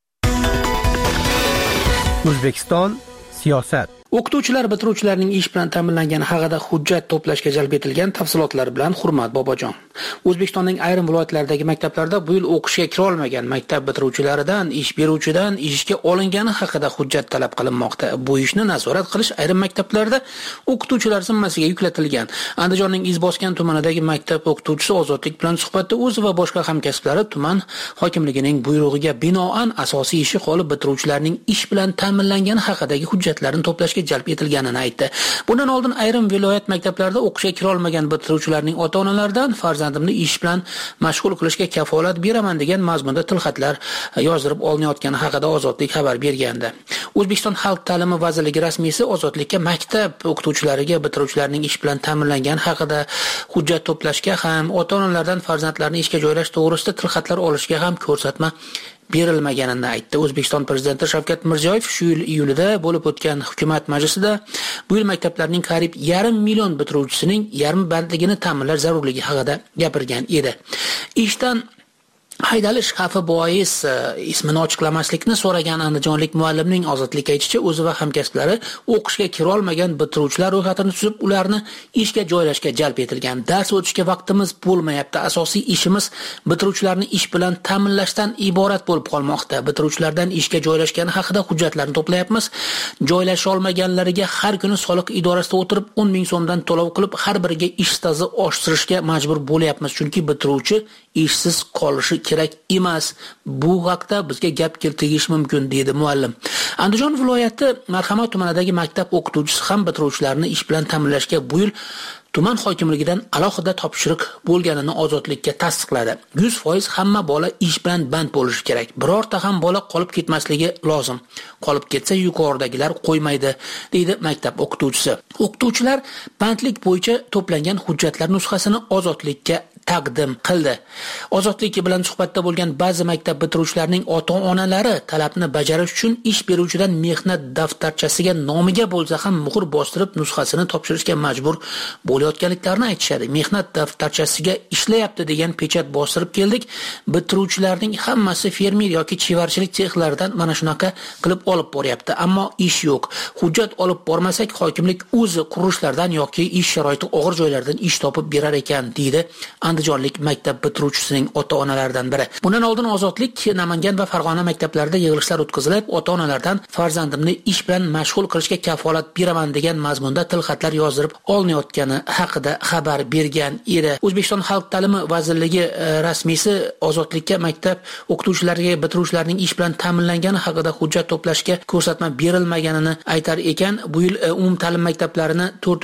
O'zbekiston siyosat. O'qituvchilar bitiruvchilarning ish bilan ta'minlangani haqida hujjat to'plashga jalb etilgan tafsilotlar bilan Hurmat Bobojon. O'zbekistonning ayrim viloyatlaridagi maktablarda bu yil o'qishga kira olmagan maktab bitiruvchilaridan ish beruvchidan ishga olingani haqida hujjat talab qilinmoqda. Bu ishni nazorat qilish ayrim maktablarda o'qituvchilar zimmasiga yuklatilgan. Andijonning Izboskan tumanidagi maktab o'qituvchisi ozodlik bilan suhbatda o'zi va boshqa hamkasblari tuman hokimligining buyrug'iga binoan asosiy ishi qolib bitiruvchilarning ish bilan ta'minlangani haqidagi hujjatlarni to'plashga jalb etilganini aytdi. Bundan oldin ayrim viloyat maktablarida o'qishga kira olmagan bitiruvchilarning ota-onalaridan farzandimni ish bilan mashg'ul qilishga kafolat beraman degan mazmunda tilxatlar yozdirib olinayotgani haqida Ozodlik xabar bergandi. O'zbekiston Xalq ta'limi vazirligi rasmiysi ozodlikka maktab o'qituvchilariga bitiruvchilarning ish bilan ta'minlangani haqida hujjat to'plashga ham, ota-onalardan farzandlarini ishga joylash to'g'risida tilxatlar olishga ham ko'rsatma berilmaganini aytdi. O'zbekiston prezidenti Shavkat Mirziyoyev shu yil iyulida bo'lib o'tgan hukumat majlisida bu yil maktablarning qariyb 1,5 million bitiruvchisining yarmi bandligini ta'minlash zarurligi haqida gapirgan edi. Ishdan haydalish xavfi bois ismini ochiqlamaslikni so'ragan andijonlik muallimning Ozodlikka aytishicha, o'zi va hamkasblari o'qishga kira olmagan bitiruvchilar ro'yxatini tuzib, ularni ishga joylashga jalb etilgan. Dars o'tishga vaqtimiz bo'lmayapti. Asosiy ishimiz bitiruvchilarni ish bilan ta'minlashdan iborat bo'lib qolmoqda. Bitiruvchilardan ishga joylashgani haqida hujjatlarni to'playapmiz. Joylasha olmaganlariga har kuni soliq idorasida o'tirib 10 ming so'mdan to'lov qilib, har biriga ish staji oshirishga majbur bo'lyapmiz. Chunki bitiruvchi ishsiz qolishi kerak emas. Bu haqda bizga gap keltirish mumkin deydi muallim. Andijon viloyati Marhamat tumanidagi maktab o'qituvchisi ham bitiruvchilarni ish bilan ta'minlashga bu yil tuman hokimligidan alohida topshiriq bo'lganini Ozodlikka tasdiqladi. 100% hamma bola ish bilan band bo'lishi kerak. Birorta ham bola qolib ketmasligi lozim. Qolib ketsa yuqoridagilar qo'ymaydi, deydi maktab o'qituvchisi. O'qituvchilar bandlik bo'yicha to'plangan hujjatlar nusxasini Ozodlikka taqdim qildi. Ozodlik bilan suhbatda bo'lgan ba'zi maktab bitiruvchilarining ota-onalari talabni bajarish uchun ish beruvchidan mehnat daftarchasiga nomiga bo'lsa ham muhr bostirib nusxasini topshirishga majbur bo'layotganliklarini aytishadi. Mehnat daftarchasiga ishlayapti degan pechat bostirib keldik. Bitiruvchilarning hammasi fermer yoki chevarchilik sexlaridan mana shunaqa qilib olib boryapti, ammo ish yo'q. Hujjat olib bormasak hokimlik o'zi qurilishlardan yoki ish sharoiti og'ir joylardan ish topib berar ekan, deydi andijonlik maktab bitiruvchisining ota-onalaridan biri. Bundan oldin Ozodlik Namangan va Farg'ona maktablarida yig'ilishlar o'tkazilib, ota-onalardan farzandimni ish bilan mashg'ul qilishga kafolat beraman degan mazmunda tilxatlar yozdirib olinayotgani haqida xabar bergan edi. O'zbekiston Xalq ta'limi vazirligi rasmiysi Ozodlikka maktab o'qituvchilariga bitiruvchilarning ish bilan ta'minlangani haqida hujjat to'plashga ko'rsatma berilmaganini aytar ekan. Bu yil umumta'lim maktablarini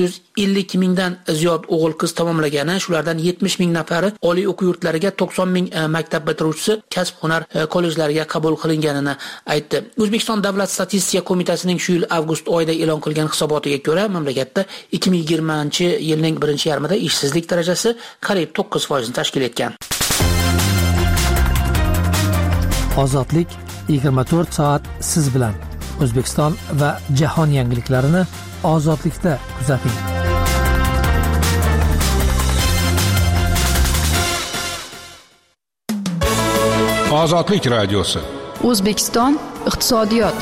452 mingdan ziyod o'g'il-qiz tamomlagani, shulardan 70 ming nafari oliy o'quv yurtlariga, 90 ming maktab bitiruvchisi kasb-hunar kollejlariga qabul qilinganini aytdi. O'zbekiston Davlat statistika qo'mitasining shu yil avgust oyida e'lon qilgan hisobotiga ko'ra, mamlakatda 2020-yilning birinchi yarmida ishsizlik darajasi qariyb 9% ni tashkil etgan. Ozodlik 24 soat siz bilan. O'zbekiston va jahon yangiliklarini Ozodlikda kuzating. Ozodlik radiosi. O'zbekiston iqtisodiyot.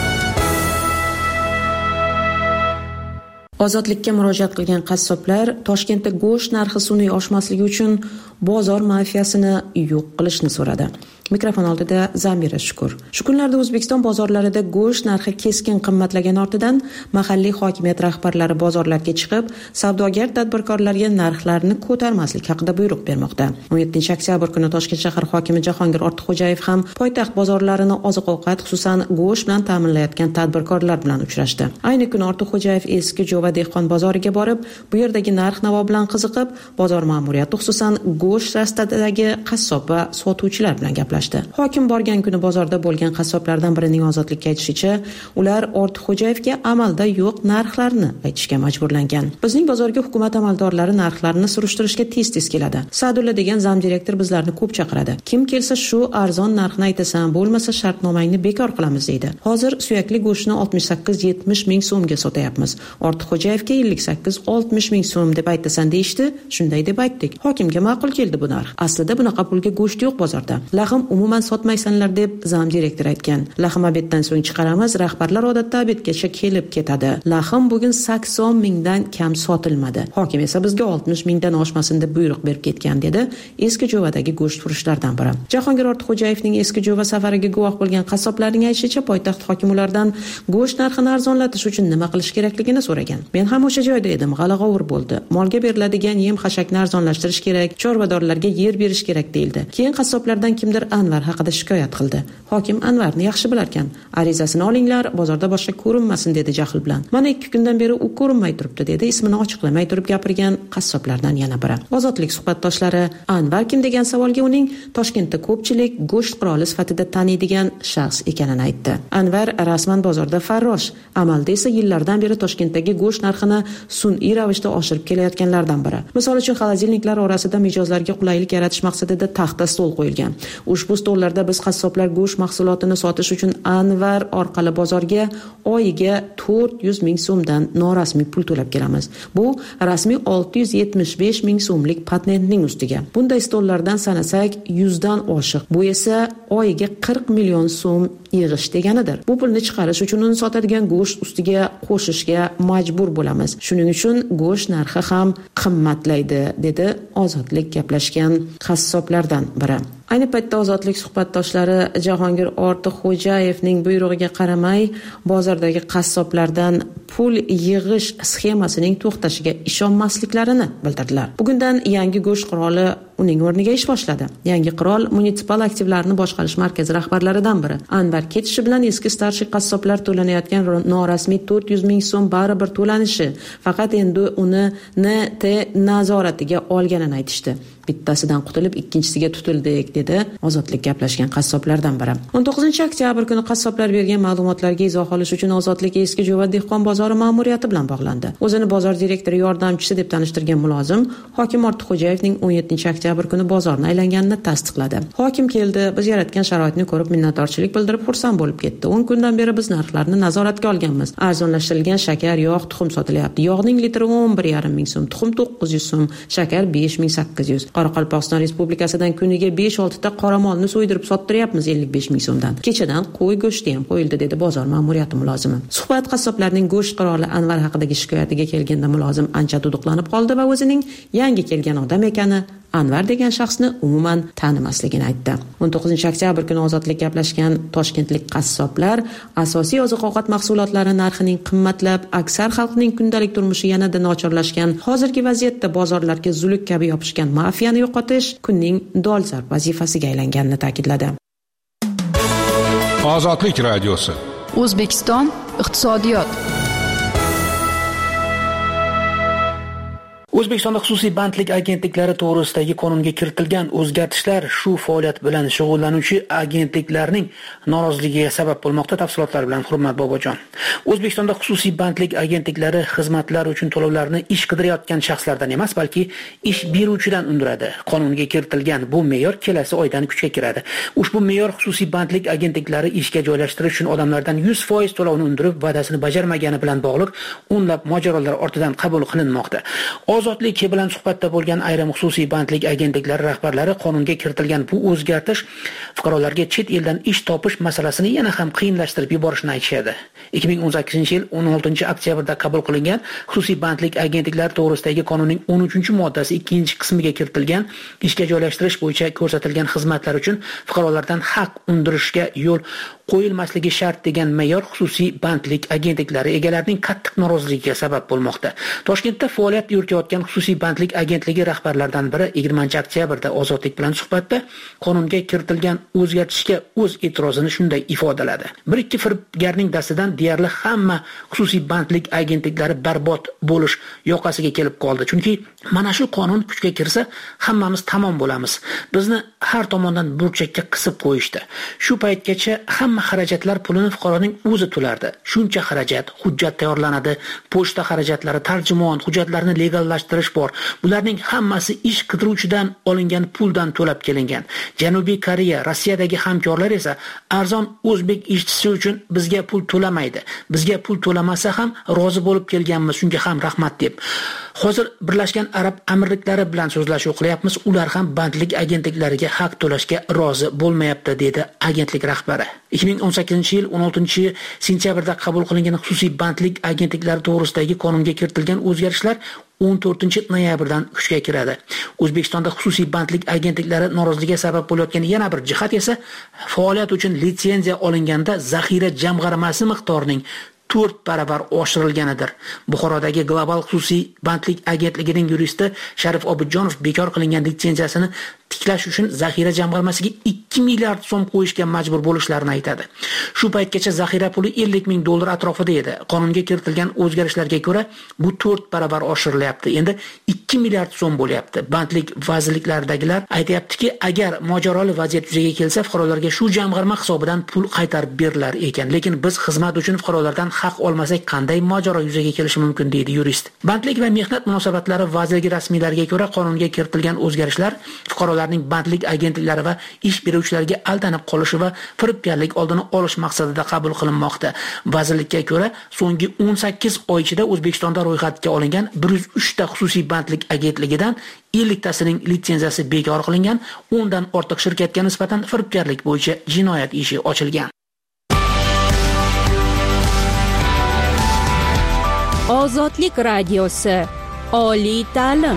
Ozodlikka murojaat qilgan qassoblar Toshkentda go'sht narxi sun'iy oshmasligi uchun bozor mafiyasini yo'q qilishni so'radi. Mikrofon oldida Zamira Shukur. Shu kunlarda O'zbekiston bozorlarida go'sht narxi keskin qimmatlagani ortidan mahalliy hokimiyat rahbarlari bozorlarga chiqib, savdogar tadbirkorlarga narxlarni ko'tarmaslik haqida buyruq bermoqda. 17-oktyabr kuni Toshkent shahar hokimi Jahongir Ortiqxo'jayev ham poytaxt bozorlarini oziq-ovqat, xususan go'sht bilan ta'minlayotgan tadbirkorlar bilan uchrashdi. Ayni kuni Ortiqxo'jayev eski Jo'va dehqon bozoriga borib, bu yerdagi narx-navo bilan qiziqib, bozor ma'muriyati, xususan go'sht rastadagi qassob va sotuvchilar bilan gaplashdi. Hokim borgan kuni bozorda bo'lgan qassoblardan birining ozodlikka aytishicha, ular Ortiqxo'jayevga amalda yo'q narxlarni aytishga majburlangan. Bizning bozorga hukumat amaldorlari narxlarni surishtirishga tez-tez keladi. Sa'dulla degan zamdirektor bizlarni ko'p chaqiradi. Kim kelsa shu arzon narxni aytasan, bo'lmasa shartnomangni bekor qilamiz deydi. Hozir suyakli go'shtni 68-70 ming so'mga sotayapmiz. Ortiqxo'jayevga 58-60 ming so'm deb aytasan deyishdi. Shunday deb aytdik. Hokimga ma'qul keldi bu narx. Aslida bunaqa pulga go'sht yo'q bozorda. Lahm umuman sotmaysanlar deb zamdirektor aytgan. Lahm obeddan so'ng chiqaramiz, rahbarlar odatda obedgacha kelib ketadi. Lahm bugun 80 mingdan kam sotilmadi. Hokim esa bizga 60 mingdan oshmasin deb buyruq berib ketgan dedi. Eski Jo'vadagi go'sht furushlardan biri. Jahongir Ortiqxo'jayevning eski Jo'va safariga guvoh bo'lgan qassoblarning aytishicha, poytaxt hokimi ulardan go'sht narxini arzonlatish uchun nima qilish kerakligini so'ragan. Men ham o'sha joyda edim, g'ala-g'ovur bo'ldi. Molga beriladigan yem-xashakni arzonlashtirish kerak, chorvadorlarga yer berish kerak deyildi. Keyin qassoblardan kimdir Anvar haqida shikoyat qildi. Hokim Anvarni yaxshi bilar ekan. Arizasini olinglar, bozorda boshqa ko'rinmasin dedi jahl bilan. Mana 2 kundan beri u ko'rinmay turibdi dedi. Ismini ochiqlamay turib gapirgan qassoblardan yana biri. Ozodlik suhbatdoshlari Anvar kim degan savolga uning Toshkentda ko'pchilik go'sht qiroli sifatida taniydigan shaxs ekanini aytdi. Anvar rasman bozorda farrosh, amalda esa yillardan beri Toshkentdagi go'sht narxini sun'iy ravishda oshirib kelayotganlardan biri. Misol uchun, xolodilniklar orasida mijozlarga qulaylik yaratish maqsadida taxta stol qo'yilgan. Ushbu stollarda biz qassoblar go'sht mahsulotini sotish uchun Anvar orqali bozorga oyiga 400 ming so'mdan norasmiy pul to'lab kelamiz. Bu rasmiy 675 ming so'mlik patentning ustiga. Bunday stollardan sanasak 100 dan oshiq. Bu esa oyiga 40 million so'm yig'ish deganidir. Bu pulni chiqarish uchun uni sotadigan go'sht ustiga qo'shishga majbur bo'lamiz. Shuning uchun go'sht narxi ham qimmatlaydi, dedi Ozodlik gaplashgan qassoblardan biri. Ayni paytda Ozodlik suhbatdoshlari Jahongir Ortiqxo'jayevning buyrug'iga qaramay bozordagi qassoblardan pul yig'ish sxemasining to'xtashiga ishonmasliklarini bildirdilar. Bugundan yangi go'sht qiroli uning o'rniga ish boshladi. Yangi qirol munisipal aktivlarni boshqarish markazi rahbarlaridan biri. Anvar ketishi bilan eski starshi qassoblar to'lanayotgan norasmiy 400 ming so'm baribir to'lanishi, faqat endi uni NT nazoratiga olganini aytishdi. Bittasidan qutulib ikkinchisiga tutildik, dedi Ozodlik gaplashgan qassoblardan biri. 19-oktyabr kuni qassoblar bergan ma'lumotlarga izoh olish uchun Ozodlik eski Jo'va dehqon bozori ma'muriyati bilan bog'landi. O'zini bozor direktori yordamchisi deb tanishtirgan mulozim hokim Ortiqxo'jayevning 17-oktyabr kuni bozorni aylanganini tasdiqladi. Hokim keldi, biz yaratgan sharoitni ko'rib minnatdorchilik bildirib xursand bo'lib ketdi. 10 kundan beri biz narxlarni nazoratga olganmiz. Arzonlashtirilgan shakar, yog', tuxum sotilyapti. Yog'ning litri 11,5 ming so'm, tuxum 900 so'm, shakar 5800. Qoraqalpog'iston Respublikasidan kuniga 5-6 ta qoramolni so'ydirib sottiryapmiz 55 ming so'mdan. Kechadan qo'y go'shti ham qo'yildi, dedi bozor ma'muriyati mulozimi. Suhbat qassoblarning go'sht qiroli Anvar haqidagi shikoyatiga kelganda mulozim ancha duduqlanib qoldi va o'zining yangi kelgan odam ekani, Anvar degan shaxsni umuman tanimasligini aytdi. 19-oktyabr kuni Ozodlik gaplashgan toshkentlik qassoblar asosiy oziq-ovqat mahsulotlari narxining qimmatlab, aksar xalqning kundalik turmushi yanada nochorlashgan, hozirgi vaziyatda bozorlarga zuluk kabi yopishgan mafiyani yo'qotish kunning dolzarb vazifasiga aylanganini ta'kidladi. Ozodlik radiosi. O'zbekiston iqtisodiyot. O'zbekistonda xususiy bandlik agentliklari to'g'risidagi qonunga kiritilgan o'zgartishlar shu faoliyat bilan shug'ullanuvchi agentliklarning noroziligiga sabab bo'lmoqda. Tafsilotlar bilan Hurmat Bobojon. O'zbekistonda xususiy bandlik agentliklari xizmatlar uchun to'lovlarni ish qidirayotgan shaxslardan emas, balki ish beruvchidan undiradi. Qonunga kiritilgan bu me'yor kelasi oydan kuchga kiradi. Ushbu me'yor xususiy bandlik agentliklari ishga joylashtirish uchun odamlardan 100% to'lovni undirib, va'dasini bajarmagani bilan bog'liq o'nlab mojarolar ortidan qabul qilinmoqda. Ozodlik bilan suhbatda bo'lgan ayrim xususiy bandlik agentliklari rahbarlari qonunga kiritilgan bu o'zgartirish fuqarolarga chet eldan ish topish masalasini yana ham qiyinlashtirib yuborishini aytishadi. 2018-yil 16 oktyabrda qabul qilingan xususiy bandlik agentliklari to'g'risidagi qonunning 13-moddasi 2-qismiga kiritilgan ishga joylashtirish bo'yicha ko'rsatilgan xizmatlar uchun fuqarolardan haq undirishga yo'l qo'yilmasligi shart degan me'yor xususiy bandlik agentliklari egalarining qattiq noroziligiga sabab bo'lmoqda. Toshkentda faoliyat yuritayotgan xususiy bandlik agentligi rahbarlaridan biri 20-oktyabrda Ozodlik bilan suhbatda qonunga kiritilgan o'zgartishga o'z e'tirozini shunday ifodaladi. Bir-ikki firibgarning dastidan deyarli hamma xususiy bandlik agentliklari barbod bo'lish yoqasiga kelib qoldi. Chunki mana shu qonun kuchga kirsa, hammamiz tamom bo'lamiz. Bizni har tomondan burchakka qisib qo'yishdi. Shu paytgacha hamma xarajatlar pulini fuqaroning o'zi to'lardi. Shuncha xarajat, hujjat tayyorlanadi, pochta xarajatlari, tarjimon, hujjatlarni legallashtirish bor. Bularning hammasi ish qidiruvchidan olingan puldan to'lab kelingan. Janubiy Koreya, Rossiyadagi hamkorlar esa arzon o'zbek ishchisi uchun bizga pul to'lamaydi. Bizga pul to'lamasa ham rozi bo'lib kelganmiz, shunga ham rahmat deb. Hozir Birlashgan Arab Amirliklari bilan so'zlashuv qilyapmiz. Ular ham bandlik agentliklariga haq to'lashga rozi bo'lmayapti, dedi agentlik rahbari. 2018-yil 16-sentyabrda qabul qilingan xususiy bandlik agentliklari to'g'risidagi qonunga kiritilgan o'zgarishlar 14-noyabrdan kuchga kiradi. O'zbekistonda xususiy bandlik agentliklari noroziligiga sabab bo'layotgan yana bir jihat esa faoliyat uchun litsenziya olinganda zaxira jamg'armasi miqdorining 4 baravar oshirilganidir. Buxorodagi Global xususiy bandlik agentligining yuristi Sharif Obidjonov bekor qilingan litsenziyasini tiklash uchun zaxira jamg'armasiga 2 milliard so'm qo'yishga majbur bo'lishlarini aytadi. Shu paytgacha zaxira puli $50,000 atrofida edi. Qonunga kiritilgan o'zgarishlarga ko'ra bu 4 baravar oshirilyapti. Endi 2 milliard so'm bo'lyapti. Bandlik vazirliklaridagilar aytayaptiki, agar mojaroli vaziyat yuzaga kelsa, fuqarolarga shu jamg'arma hisobidan pul qaytarib berilar ekan. Lekin biz xizmat uchun fuqarolardan haq olmasak qanday mojaro yuzaga kelishi mumkin, deydi yurist. Bandlik va mehnat munosabatlari vazirligi rasmiylariga ko'ra qonunga kiritilgan o'zgarishlar fuqarolarning bandlik agentliklari va ish beruvchilarga aldanib qolishi va firibgarlik oldini olish maqsadida qabul qilinmoqda. Vazirlikka ko'ra, so'nggi 18 oy ichida O'zbekistonda ro'yxatga olingan 103 ta xususiy bandlik agentligidan 50 tasining litsenziyasi bekor qilingan, 10 dan ortiq shirkatga nisbatan firibgarlik bo'yicha jinoyat ishi ochilgan. Ozodlik radiosi, oliy ta'lim.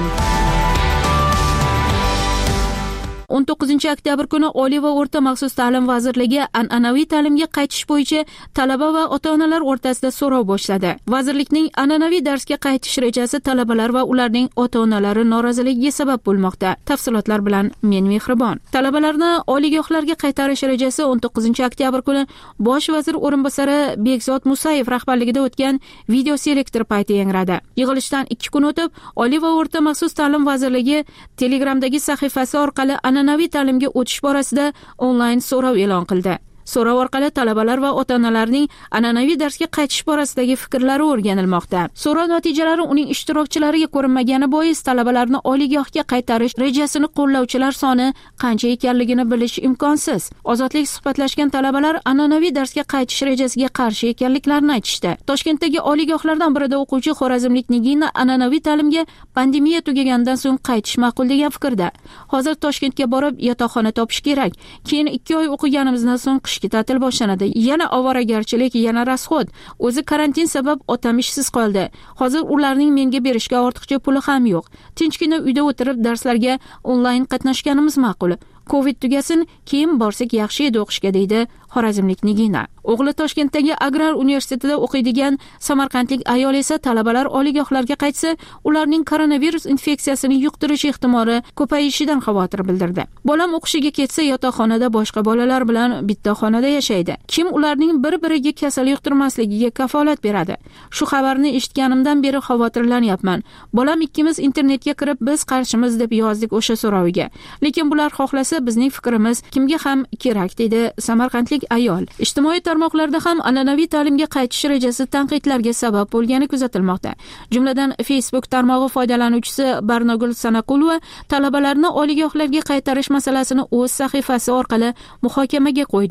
19-oktyabr kuni Oliy va o'rta maxsus ta'lim vazirligi an'anaviy ta'limga qaytish bo'yicha talaba va ota-onalar o'rtasida so'rov boshladi. Vazirlikning an'anaviy darsga qaytish rejasi talabalar va ularning ota-onalari noroziligiga sabab bo'lmoqda. Tafsilotlar bilan men Mehribon. Talabalarni oliygohlarga qaytarish rejasi 19-oktyabr kuni Bosh vazir o'rinbosari Bekzod Musayev rahbarligida o'tgan video selektor payti yangradi. Yig'ilishdan 2 kun o'tib, Oliy va o'rta maxsus ta'lim vazirligi Telegramdagi sahifasi orqali an'anaviy ta'limga o'tish borasida onlayn so'rov e'lon qildi. So'rov orqali talabalar va ota-onalarning an'anaviy darsga qaytish borasidagi fikrlari o'rganilmoqda. So'rov natijalari uning ishtirokchilariga ko'rinmagani bois talabalarni oliygohga qaytarish rejasini qo'llovchilar soni qancha ekanligini bilish imkonsiz. Ozodlik suhbatlashgan talabalar an'anaviy darsga qaytish rejasiga qarshi ekanliklarini aytishdi. Toshkentdagi oliygohlardan birida o'quvchi xorazmlik Nigina an'anaviy ta'limga pandemiya tugagandan so'ng qaytish ma'qul degan fikrda. Hozir Toshkentga borib yotoqxona topish kerak. Keyin 2 oy o'qiganimizdan so'ng qishki ta'til boshlanadi. Yana ovoragarchilik, yana rasxod. O'zi karantin sabab otam ishsiz qoldi. Hozir ularning menga berishga ortiqcha puli ham yo'q. Tinchgina uyda o'tirib darslarga onlayn qatnashganimiz ma'qul. Covid tugasin, keyin borsak yaxshi edi o'qishga, deydi xorazmlik Nigina. O'g'li Toshkentdagi Agrar universitetida o'qiydigan samarqandlik ayol esa talabalar oliygohlarga qaytsa, ularning koronavirus infeksiyasini yuqtirish ehtimoli ko'payishidan xavotir bildirdi. Bolam o'qishiga ketsa, yotoqxonada boshqa bolalar bilan bitta xonada yashaydi. Kim ularning bir-biriga kasal yuqtirmasligiga kafolat beradi? Shu xabarni eshitganimdan beri xavotirlanyapman. Bolam ikkimiz internetga kirib, biz qarshimiz deb yozdik o'sha so'roviga. Lekin bular xohlasa bizning fikrimiz kimga ham kerak, dedi samarqandlik ayol. Ijtimoiy tarmoqlarda ham an'anaviy ta'limga qaytish rejasi tanqidlarga sabab bo'lgani kuzatilmoqda. Jumladan Facebook tarmog'i foydalanuvchisi Barnogul Sanaqulova talabalarni oliygohlarga qaytarish masalasini o'z sahifasi orqali muhokamaga qo'ydi.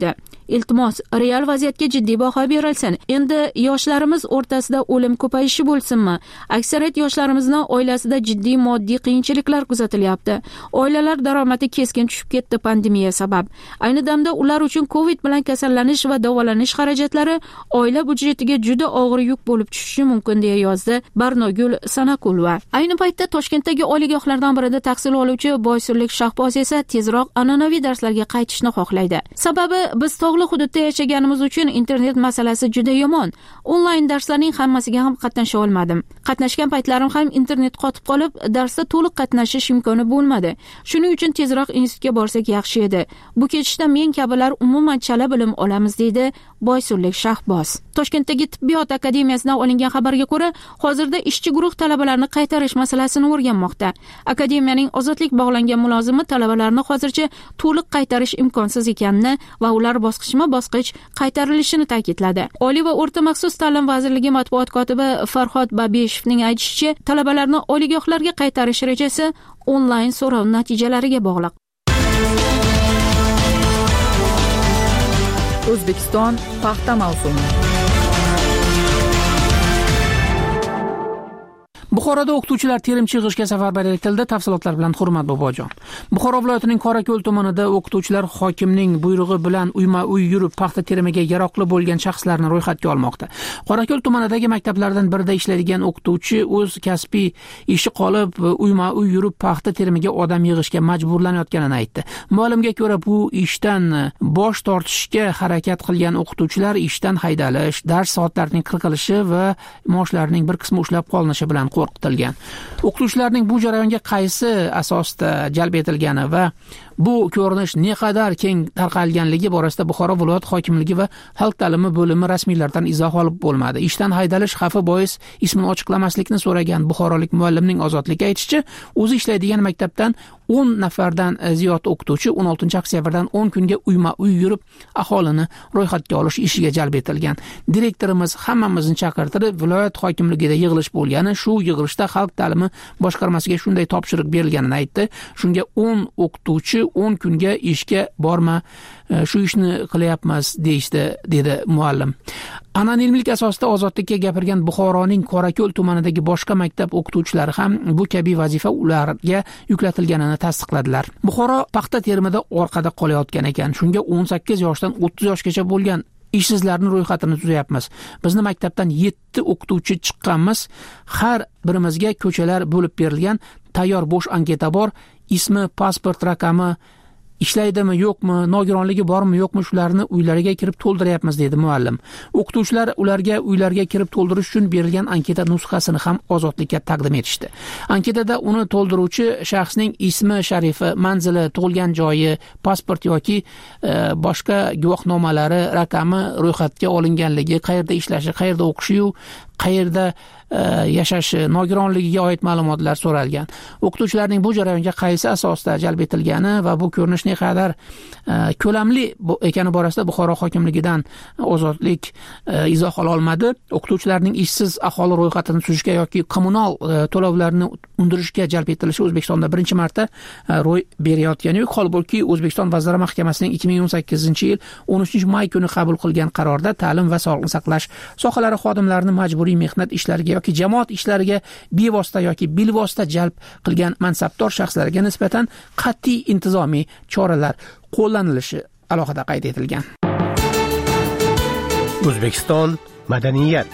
Iltimos, real vaziyatga jiddiy baho berilsin. Endi yoshlarimiz o'rtasida o'lim ko'payishi bo'lsinmi? Aksariyat yoshlarimizni oilasida jiddiy moddiy qiyinchiliklar kuzatilyapti. Oilalar daromadi keskin tushib ketdi pandemiya sabab. Ayni damda ular uchun COVID bilan kasallanish va davolanish xarajatlari oila budjetiga juda og'ir yuk bo'lib tushishi mumkin, deya yozdi Barnogul Sanakulova. Ayni paytda Toshkentdagi oliygohlardan birida tahsil oluvchi boysunlik shahboz esa tezroq an'anaviy darslarga qaytishni xohlaydi. Sababi biz tog'li hududda yashaganimiz uchun internet masalasi juda yomon. Onlayn darslarning hammasiga ham qatnasha olmadim. Qatnashgan paytlarim ham internet qotib qolib, darsda to'liq qatnashish imkoni bo'lmadi. Shuning uchun tezroq institutga borsak yaxshi edi. Bu ketishda men kabilar umuman chala bilim olamiz, deydi boysunlik shahboz. Toshkentdagi tibbiyot akademiyasidan olingan xabarga ko'ra, hozirda ishchi guruh talabalarni qaytarish masalasini o'rganmoqda. Akademiyaning ozodlik bog'langan mulozimi talabalarni hozircha to'liq qaytarish imkonsiz ekanini va ular bosqichma-bosqich qaytarilishini ta'kidladi. Oliy va o'rta maxsus ta'lim vazirligi matbuot kotibi Farhod Babeshevning aytishicha, talabalarni oliygohlarga qaytarish rejasi onlayn so'rov natijalariga bog'liq. O'zbekiston paxta mavsumi. Buxoroda o'qituvchilar terimchi yig'ishga safarbar etildi. Tafsilotlar bilan Hurmat Bobojon. Buxoro viloyatining Qorako'l tumanida o'qituvchilar hokimning buyrug'i bilan uyma-uy yurib paxta terimiga yaroqli bo'lgan shaxslarni ro'yxatga olmoqda. Qorako'l tumanidagi maktablardan birida ishlaydigan o'qituvchi o'z kasbiy ishi qolib uyma-uy yurib paxta terimiga odam yig'ishga majburlanayotganini aytdi. Ma'lumga ko'ra, bu ishdan bosh tortishga harakat qilgan o'qituvchilar ishdan haydalish, dars soatlarining qirqilishi va maoshlarining bir qismi ushlab qolinishi bilan qo'rqitilgan. O'qituvchilarning bu jarayonga qaysi asosda jalb etilgani va bu ko'rinish naqadar keng tarqalganligi borasida Buxoro viloyat hokimligi va xalq ta'limi bo'limi rasmiylardan izoh olib bo'lmadi. Ishdan haydalish xavfi bois ismini ochiqlamaslikni so'ragan buxorolik muallimning Ozodlikka aytishicha, o'zi ishlaydigan maktabdan 10 nafardan ziyod o'qituvchi 16-oktyabrdan 10 kunga uyma-uy yurib aholini ro'yxatga olish ishiga jalb etilgan. Direktorimiz hammamizni chaqirtirib, viloyat hokimligida yig'ilish bo'lgani, shu yig'ilishda xalq ta'limi boshqarmasiga shunday topshiriq berilganini aytdi. Shunga 10 o'qituvchi 10 kunga ishga borma, shu ishni qilyapmiz deyishdi, dedi muallim. Anonimlik asosida Ozodlikka gapirgan Buxoroning Qorako'l tumanidagi boshqa maktab o'qituvchilari ham bu kabi vazifa ularga yuklatilganini tasdiqladilar. Buxoro paxta terimida orqada qolayotgan ekan. Shunga 18 yoshdan 30 yoshgacha bo'lgan ishsizlarning ro'yxatini tuzayapmiz. Bizni maktabdan 7 o'qituvchi chiqqanmiz. Har birimizga ko'chalar bo'lib berilgan, tayyor bo'sh anketa bor. Ismi, pasport raqami, ishlaydimi yo'qmi, nogironligi bormi yo'qmi, shularni uylariga kirib to'ldiryapmiz, dedi muallim. O'qituvchilar ularga uylarga kirib to'ldirish uchun berilgan anketa nusxasini ham Ozodlikka taqdim etishdi. Anketada uni to'ldiruvchi shaxsning ismi, sharifi, manzili, tug'ilgan joyi, pasport yoki boshqa guvohnomalari, raqami, ro'yxatga olinganligi, qayerda ishlashi, qayerda o'qishi, qayerda yashashi, nogironligiga oid ma'lumotlar so'ralgan. O'qituvchilarning bu jarayonga qaysi asosda jalb etilgani va bu ko'rinish naqadar ko'lamli ekani borasida Buxoro hokimligidan Ozodlik izoh ola olmadi. O'qituvchilarning ishsiz aholi ro'yxatini tuzishga yoki kommunal to'lovlarni undirishga jalb etilishi O'zbekistonda birinchi marta ro'y berayotgani yo'q. Holbuki O'zbekiston Vazirlar Mahkamasining 2018-yil 13-may kuni qabul qilgan qarorda ta'lim va sog'liqni saqlash sohalari xodimlarini majburiy mehnat ishlariga yoki jamoat ishlariga bevosita yoki bilvosita jalb qilgan mansabdor shaxslarga nisbatan qat'iy intizomiy choralar qo'llanilishi alohida qayd etilgan. O'zbekiston madaniyat.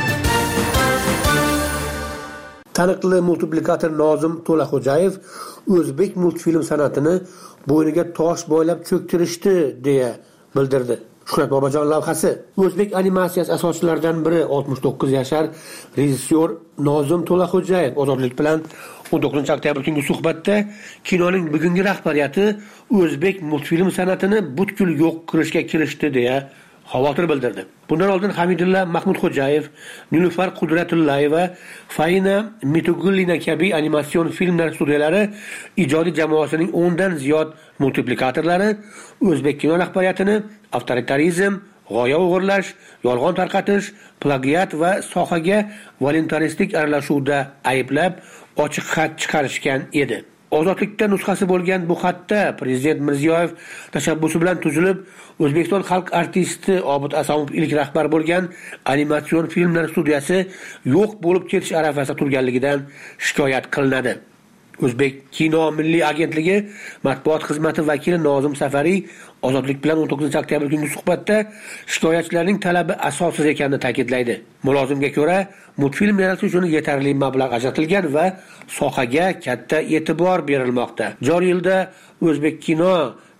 Taniqli multiplikator Nozim To'laxo'jayev o'zbek multfilm san'atini bo'yniga tosh boylab cho'ktirishdi deya bildirdi. Shuhrat Bobojon lavhasi. O'zbek animatsiyasi asoschilaridan biri 69 yashar rejissyor Nozim To'laxo'jayev Ozodlik bilan 19-oktyabr kungi suhbatda kinoning bugungi rahbariyati o'zbek multfilm san'atini butkul yo'q qilishga kirishdi deya xavotir bildirdi. Bundan oldin Hamidulla Mahmudxo'jayev, Nilufar Qudratullayeva, Faina Mitugullina kabi animatsion filmlar studiyalari ijodiy jamoasining 10 dan ziyod multiplikatorlari o'zbek kino rahbariyatini avtoritarizm, g'oya o'g'irlash, yolg'on tarqatish, plagiat va sohaga voluntaristik aralashuvda ayblab, ochiq xat chiqarishgan edi. Ozodlikda nusxasi bo'lgan bu xatda Prezident Mirziyoyev tashabbusi bilan tuzilib, O'zbekiston xalq artisti Obid Asomov ilk rahbar bo'lgan animatsion filmlar studiyasi yo'q bo'lib ketish arafasida turganligidan shikoyat qilinadi. O'zbek kino milliy agentligi matbuot xizmati vakili Nozim Safariy Ozodlik bilan 19 oktyabr kungi suhbatda shikoyatchilarning talabi asossiz ekanini ta'kidlaydi. Mulozimga ko'ra, multfilm yaratish uchun yetarli mablag' ajratilgan va sohaga katta e'tibor berilmoqda. Joriy yilda O'zbek kino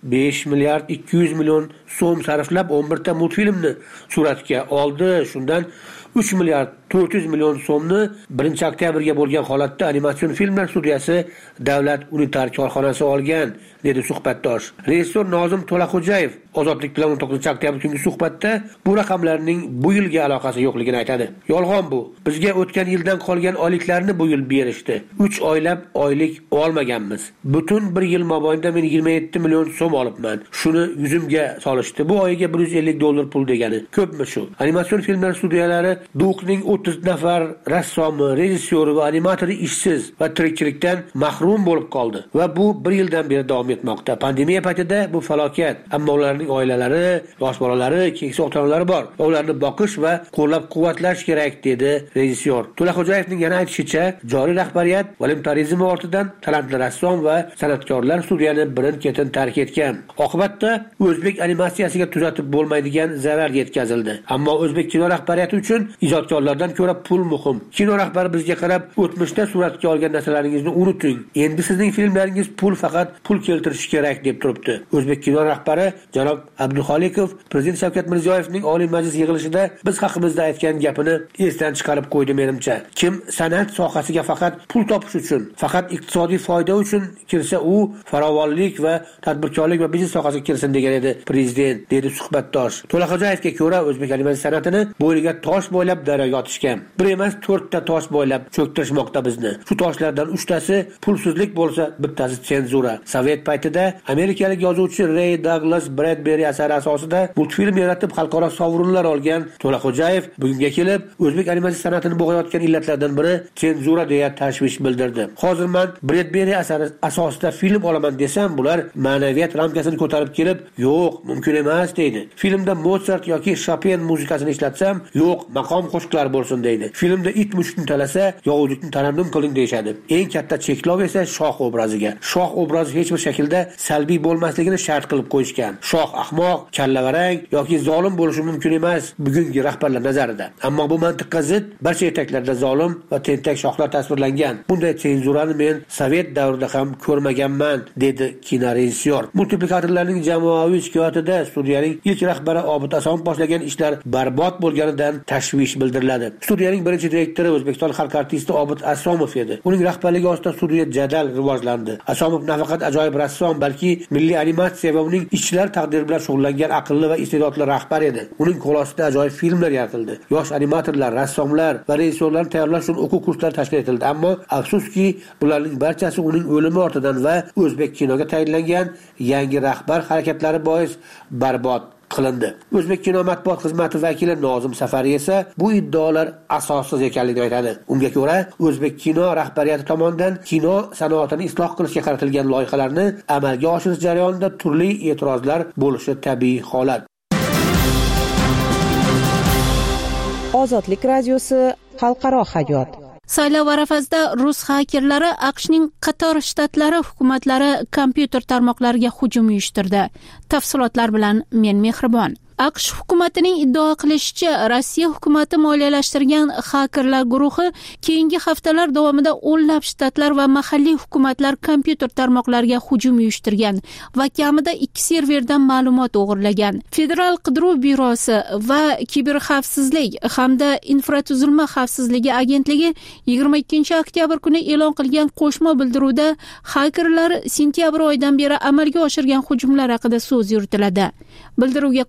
5 milliard 200 million so'm sarflab 11 ta multfilmni suratga oldi. Shundan 3 milliard 400 million so'mni 1 oktyabrga bo'lgan holatda animatsion filmlar studiyasi Davlat unitar korxonasi olgan, dedi suhbatdosh. Rejissor Nozim To'laxo'jayev Ozodlik bilan 19 oktyabr kungi suhbatda bu raqamlarning bu yilga aloqasi yo'qligini aytadi. Yolg'on bu. Bizga o'tgan yildan qolgan oyliklarni bu yil berishdi. 3 oylab oylik olmaganmiz. Butun bir yil mobaynida men 27 million so'm olibman. Shuni yuzimga solishdi. Bu oyiga $150 pul degani. Ko'pmi shu? Animatsion filmlar studiyalari Duqning 30 nafar rassomi, rejissyori va animatori ishsiz va tirikchilikdan mahrum bo'lib qoldi va bu 1 yildan beri davom etmoqda. Pandemiya paytida bu falokat, ammo ularning oilalari, yosh bolalari, keksa ota-onalari bor. Ularni boqish va qo'llab-quvvatlash kerak, dedi rejissyor. To'laxo'jayevning yana aytishicha, joriy rahbariyat voluntarizm ortidan talantli rassom va san'atkorlar studiyani birin-ketin tark etgan. Oqibatda o'zbek animatsiyasiga tuzatib bo'lmaydigan zarar yetkazildi. Ammo o'zbek kino rahbariyati uchun ijodkorlardan ko'ra pul muhim. Kino rahbari bizga qarab, o'tmishda suratga olgan narsalaringizni unuting. Endi sizning filmlaringiz faqat pul keltirishi kerak, deb turibdi. O'zbek kino rahbari janob Abduxolikov Prezident Shavkat Mirziyoyevning Oliy Majlis yig'ilishida biz haqimizda aytgan gapini esdan chiqarib qo'ydi menimcha. Kim san'at sohasiga faqat pul topish uchun, faqat iqtisodiy foyda uchun kirsa, u farovonlik va tadbirkorlik va biznes sohasiga kirsin degan edi Prezident, dedi suhbatdosh. To'laxo'jayevga ko'ra, o'zbek animatsiya san'atini bo'yniga tosh bo'ylab daryoga otishgan. Bir emas 4 ta tosh bo'ylab cho'ktirishmoqda bizni. Shu toshlardan 3 tasi pulsizlik bo'lsa, bittasi senzura. Sovet paytida amerikalik yozuvchi Ray Douglas Bradbury asari asosida multfilm yaratib xalqaro sovrinlar olgan To'laxo'jayev bugunga kelib o'zbek animatsiya san'atini bo'g'ayotgan illatlardan biri senzura deya tashvish bildirdi. Hozir men Bradbury asari asosida film olaman desam, bular ma'naviyat ramkasini ko'tarib kelib, yo'q, mumkin emas deydi. Filmda Mozart yoki Chopin muzikasini ishlatsam, yo'q, maqom qo'shiqlar bo'lsin deydi. Filmda it mushukni talasa, yovuzlikni tarannum qiling deyshadi. Eng katta cheklov esa shoh obraziga. Shoh obrazi hech bir shaklda salbiy bo'lmasligini shart qilib qo'yishgan. Shoh ahmoq, kallavarang yoki zolim bo'lishi mumkin emas bugungi rahbarlar nazarida. Ammo bu mantiqqa zid barcha etaklarda zolim va tentak shohlar tasvirlangan. Bunday senzurani men Sovet davrida ham ko'rmaganman, dedi kinorejissyor. Multiplikatorlarning jamoaviy shikoyatida studiyaning ilk rahbari Obid Asomov boshlagan ishlar barbod bo'lganidan tashvish bildiriladi. Studiyaning birinchi direktori O'zbekiston xalq artisti Obid Asomov edi. Uning rahbarligi ostida studiya jadal rivojlandi. Asomov nafaqat ajoyib rassom, balki milliy animatsiya va uning ishchilar taqdiri bilan shug'ullangan aqlli va iste'dodli rahbar edi. Uning qo'l ostida ajoyib filmlar yaratildi. Yosh animatorlar, rassomlar va rejissyorlarni tayyorlash uchun o'quv kurslari tashkil etildi. Ammo afsuski, bularning barchasi uning o'limi ortidan va o'zbek kinoga tayinlangan yangi rahbar harakatlari bois barbod qilindi. O'zbek kino matbuot xizmati vakili Nozim Safariy esa bu iddaolar asossiz ekanligini aytadi. Unga ko'ra, o'zbek kino rahbariyati tomonidan kino sanoatini isloh qilishga qaratilgan loyihalarni amalga oshirish jarayonida turli e'tirozlar bo'lishi tabiiy holat. Ozodlik radiosi xalqaro hayot. Saylov arafasida rus xakerlari AQShning qator shtatlari hukumatlari kompyuter tarmoqlariga hujum uyushtirdi. Tafsilotlar bilan men Mehribon. AQSh hukumatining iddao qilishicha, Rossiya hukumati moliyalashtirgan xakerlar guruhi keyingi haftalar davomida o'nlab shtatlar va mahalliy hukumatlar kompyuter tarmoqlariga hujum uyushtirgan va kamida 2 serverdan ma'lumot o'g'irlagan. Federal qidiruv byurosi va kiberxavfsizlik hamda infratuzilma xavfsizligi agentligi 22 oktyabr kuni e'lon qilgan qo'shma bildiruvda xakerlar sentyabr oyidan beri amalga oshirgan hujumlar haqida so'z yuritiladi. Bildiruvga ko'ra,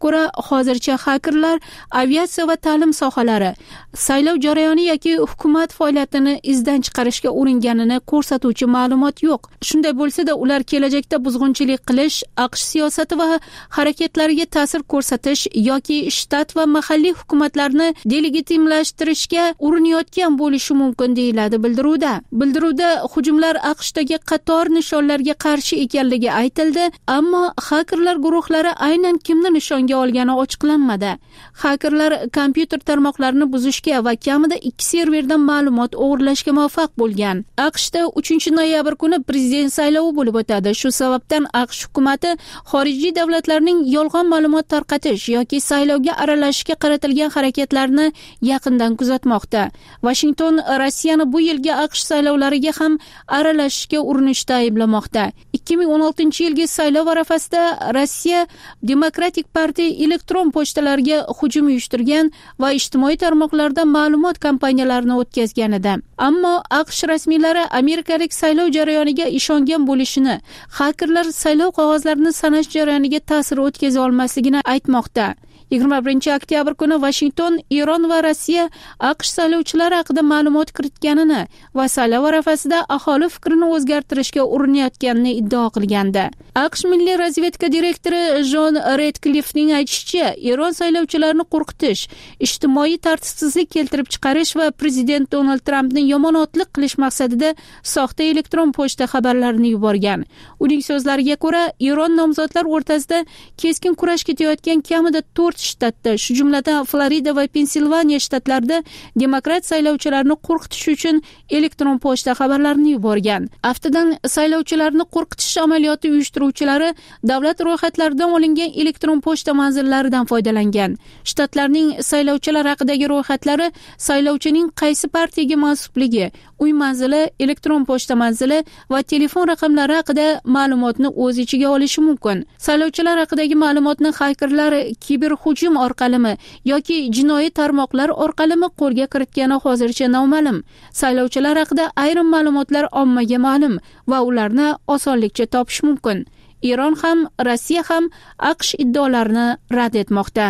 hozircha xakerlar aviatsiya va ta'lim sohalari, saylov jarayoni yoki hukumat faoliyatini izdan chiqarishga uringanini ko'rsatuvchi ma'lumot yo'q. Shunday bo'lsa-da, ular kelajakda buzg'unchilik qilish, AQSh siyosati va harakatlariga ta'sir ko'rsatish yoki shtat va mahalliy hukumatlarni delegitimlashtirishga urinayotgan bo'lishi mumkin deyiladi bildiruvda. Bildiruvda hujumlar AQShdagi qator nishonlarga qarshi ekanligi aytildi, ammo xakerlar guruhlari aynan kimni nishonga olgani ochiqlanmadi. Xakerlar kompyuter tarmoqlarini buzishga va kamida 2 serverdan ma'lumot o'g'irlashga muvaffaq bo'lgan. AQShda 3-noyabr kuni prezident saylovi bo'lib o'tadi. Shu sababdan AQSh hukumatı xorijiy davlatlarning yolg'on ma'lumot tarqatish yoki saylovga aralashishga qaratilgan harakatlarni yaqindan kuzatmoqda. Washington Rossiyani bu yilgi AQSh saylovlariga ham aralashishga urinishda ayblamoqda. 2016-yilgi saylov arafasida Rossiya Demokratik partiya elektron pochtalariga hujum uyushtirgan va ijtimoiy tarmoqlarda ma'lumot kampaniyalarini o'tkazgan edi. Ammo AQSh rasmiylari amerikalik saylov jarayoniga ishongan bo'lishini, xakerlar saylov qog'ozlarini sanash jarayoniga ta'sir o'tkaza olmasligini aytmoqda. 21-oktyabr kuni Washington Eron va Rossiya AQSh saylovchilari haqida ma'lumot kiritganini va saylov arafasida aholi fikrini o'zgartirishga urinayotganini iddao qilgandi. AQSh milliy razvedka direktori Jon Redcliffning aytishicha, Eron saylovchilarini qo'rqitish, ijtimoiy tartibsizlik keltirib chiqarish va prezident Donald Trampni yomonotlik qilish maqsadida soxta elektron pochta xabarlarini yuborgan. Uning so'zlariga ko'ra, Eron nomzodlar o'rtasida keskin kurash ketayotgan kamida 4 shtatda, shu jumladan Florida va Pensilvaniya shtatlarida demokrat saylovchilarni qo'rqitish uchun elektron pochta xabarlarini yuborgan. Aftidan saylovchilarni qo'rqitish amaliyoti uyushtiruvchilari davlat ro'yxatlaridan olingan elektron pochta manzillaridan foydalangan. Shtatlarning saylovchilar haqidagi ro'yxatlari saylovchining qaysi partiyaga mansubligi, uy manzili, elektron pochta manzili va telefon raqamlari haqida ma'lumotni o'z ichiga olishi mumkin. Saylovchilar haqidagi ma'lumotni xakerlar kiber hujum orqalimi yoki jinoiy tarmoqlar orqalimi qo'lga kiritgani hozircha noma'lum. Saylovchilar haqida ayrim ma'lumotlar ommaga ma'lum va ularni osonlikcha topish mumkin. Eron ham, Rossiya ham AQSh iddaolarini rad etmoqda.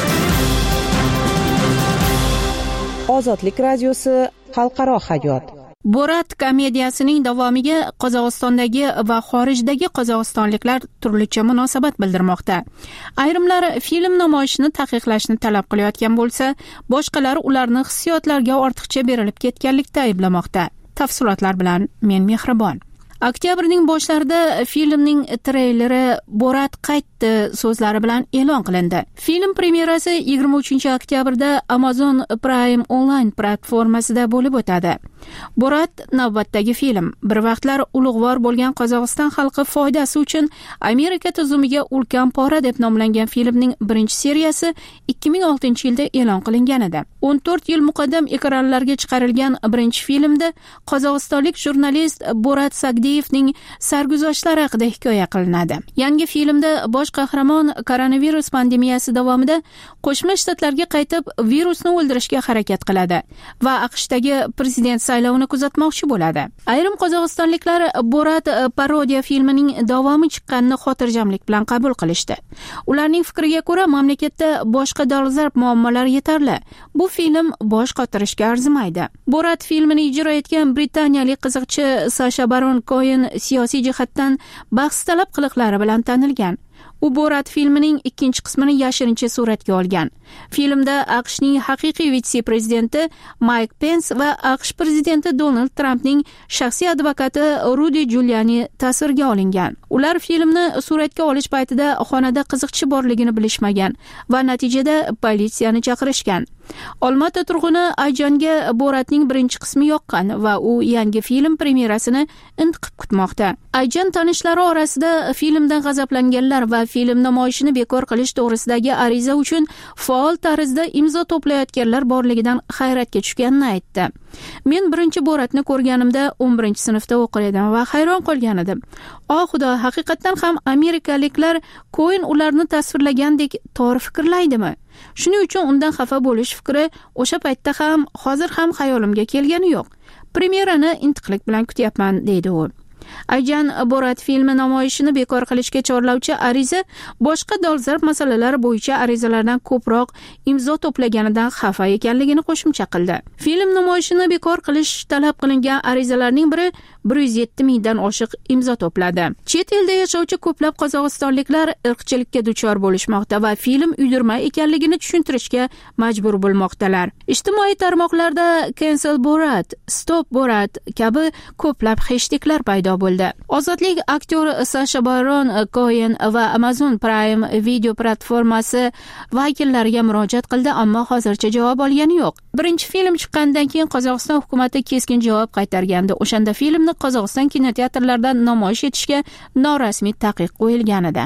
Ozodlik radiosi xalqaro hayot. Borat komediyasining davomiga Qozog'istondagi va xorijdagi qozog'istonliklar turlicha munosabat bildirmoqda. Ayrimlar film namoyishini taqiqlashni talab qilayotgan bo'lsa, boshqalar ularni hissiyotlarga ortiqcha berilib ketganlikda ayblamoqda. Tafsilotlar bilan men Mehribon. Oktyabrning boshlarida filmning treyleri Borat qaytdi so'zlari bilan e'lon qilindi. Film premyerasi 23-oktyabrda Amazon Prime Online platformasida bo'lib o'tadi. Borat navbatdagi film. Bir vaqtlar ulug'vor bo'lgan Qozog'iston xalqi foydasi uchun Amerika tuzumiga ulkan pora deb nomlangan filmning birinchi seriyasi 2006-yilda e'lon qilingan edi. 14 yil muqaddam ekranlarga chiqarilgan birinchi filmda qozog'istonlik jurnalist Borat Sagdiyevning sarguzashtlari haqida hikoya qilinadi. Yangi filmda bosh qahramon koronavirus pandemiyasi davomida Qo'shma Shtatlarga qaytib virusni o'ldirishga harakat qiladi va AQShdagi prezident saylovini kuzatmoqchi bo'ladi. Ayrim qozog'istonliklar Borat parodiya filmining davomi chiqqanini xotirjamlik bilan qabul qilishdi. Ularning fikriga ko'ra, mamlakatda boshqa dolzarb muammolar yetarli. Bu film bosh qotirishga arzimaydi. Borat filmini ijro etgan britaniyalik qiziqchi Sasha Baron Cohen siyosiy jihatdan bahs talab qiliqlari bilan tanilgan. U Borat filmining ikkinchi qismini yashirincha suratga olgan. Filmda AQShning haqiqiy vitse-prezidenti Mike Pence va AQSh prezidenti Donald Trumpning shaxsiy advokati Rudy Giuliani tasvirga olingan. Ular filmni suratga olish paytida xonada qiziqchi borligini bilishmagan va natijada politsiyani chaqirishgan. Olmaota turg'uni Ayjonga Boratning birinchi qismi yoqqan va u yangi film premyerasini intiqib kutmoqda. Ayjon tanishlari orasida filmdan g'azablanganlar va film namoyishini bekor qilish to'g'risidagi ariza uchun faol tarzda imzo to'playotganlar borligidan hayratga tushganini aytdi. Men birinchi Boratni ko'rganimda 11-sinfda o'qir edim va hayron qolgan edim. Xudo, haqiqatan ham amerikaliklar Cohen ularni tasvirlagandek to'g'ri fikrlaydimi? Shuning uchun undan xafa bo'lish fikri o'sha paytda ham, hozir ham xayolimga kelgani yo'q. Premyerani intiqlik bilan kutyapman, deydi u. Ayjan Borat filmi namoyishini bekor qilishga chorlovchi ariza boshqa dolzarb masalalar bo'yicha arizalardan ko'proq imzo to'plaganidan xafa ekanligini qo'shimcha qildi. Film namoyishini bekor qilish talab qilingan arizalarning biri 107 mingdan oshiq imzo to'pladi. Chet elda yashovchi ko'plab qozog'istonliklar irqchilikka duchor bo'lishmoqda va film uydirma ekanligini tushuntirishga majbur bo'lmoqdalar. Ijtimoiy tarmoqlarda Cancel Borat, Stop Borat kabi ko'plab hashtaglar paydo bo'ldi. Ozodlik aktyori Sasha Baron Cohen va Amazon Prime video platformasi vakillariga murojaat qildi, ammo hozircha javob olgani yo'q. Birinchi film chiqqandan keyin Qozog'iston hukumatı keskin javob qaytargandi. O'shanda filmni Qozog'iston kinoteatrlarida namoyish etishga norasmiy taqiq qo'yilgan edi.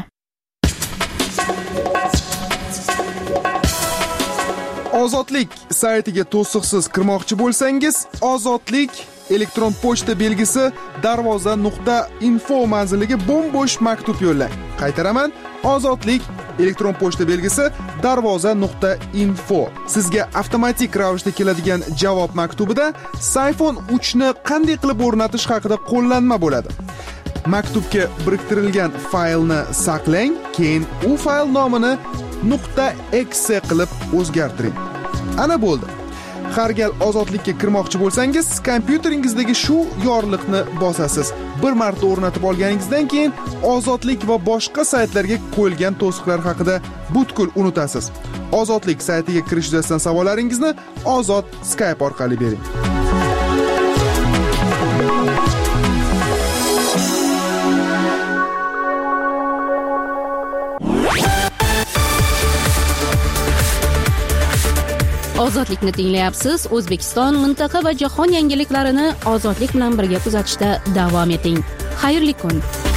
Ozodlik saytiga to'siqsiz kirmoqchi bo'lsangiz, Ozodlik elektron pochta belgisi darvoza.info manziliga bo'm-bo'sh maktub yo'llang. Qaytaraman, Ozodlik elektron pochta belgisi darvoza.info. Sizga avtomatik ravishda keladigan javob maktubida iPhone 3 ni qanday qilib o'rnatish haqida qo'llanma bo'ladi. Maktubga biriktirilgan faylni saqlang, keyin u fayl nomini .exe qilib o'zgartiring. Ana bo'ldi. Har gal Ozodlikka kirmoqchi bo'lsangiz, kompyuteringizga shu yorliqni bosasiz. Bir marta o'rnatib olganingizdan keyin Ozodlik va boshqa saytlarga qo'yilgan to'siqlar haqida butkul unutasiz. Ozodlik saytiga kirish yuzasidan savollaringizni Ozod Skype orqali bering. Ozodlikni tinglayapsiz. O'zbekiston, mintaqa va jahon yangiliklarini Ozodlik bilan birga kuzatishda davom eting. Xayrli kun.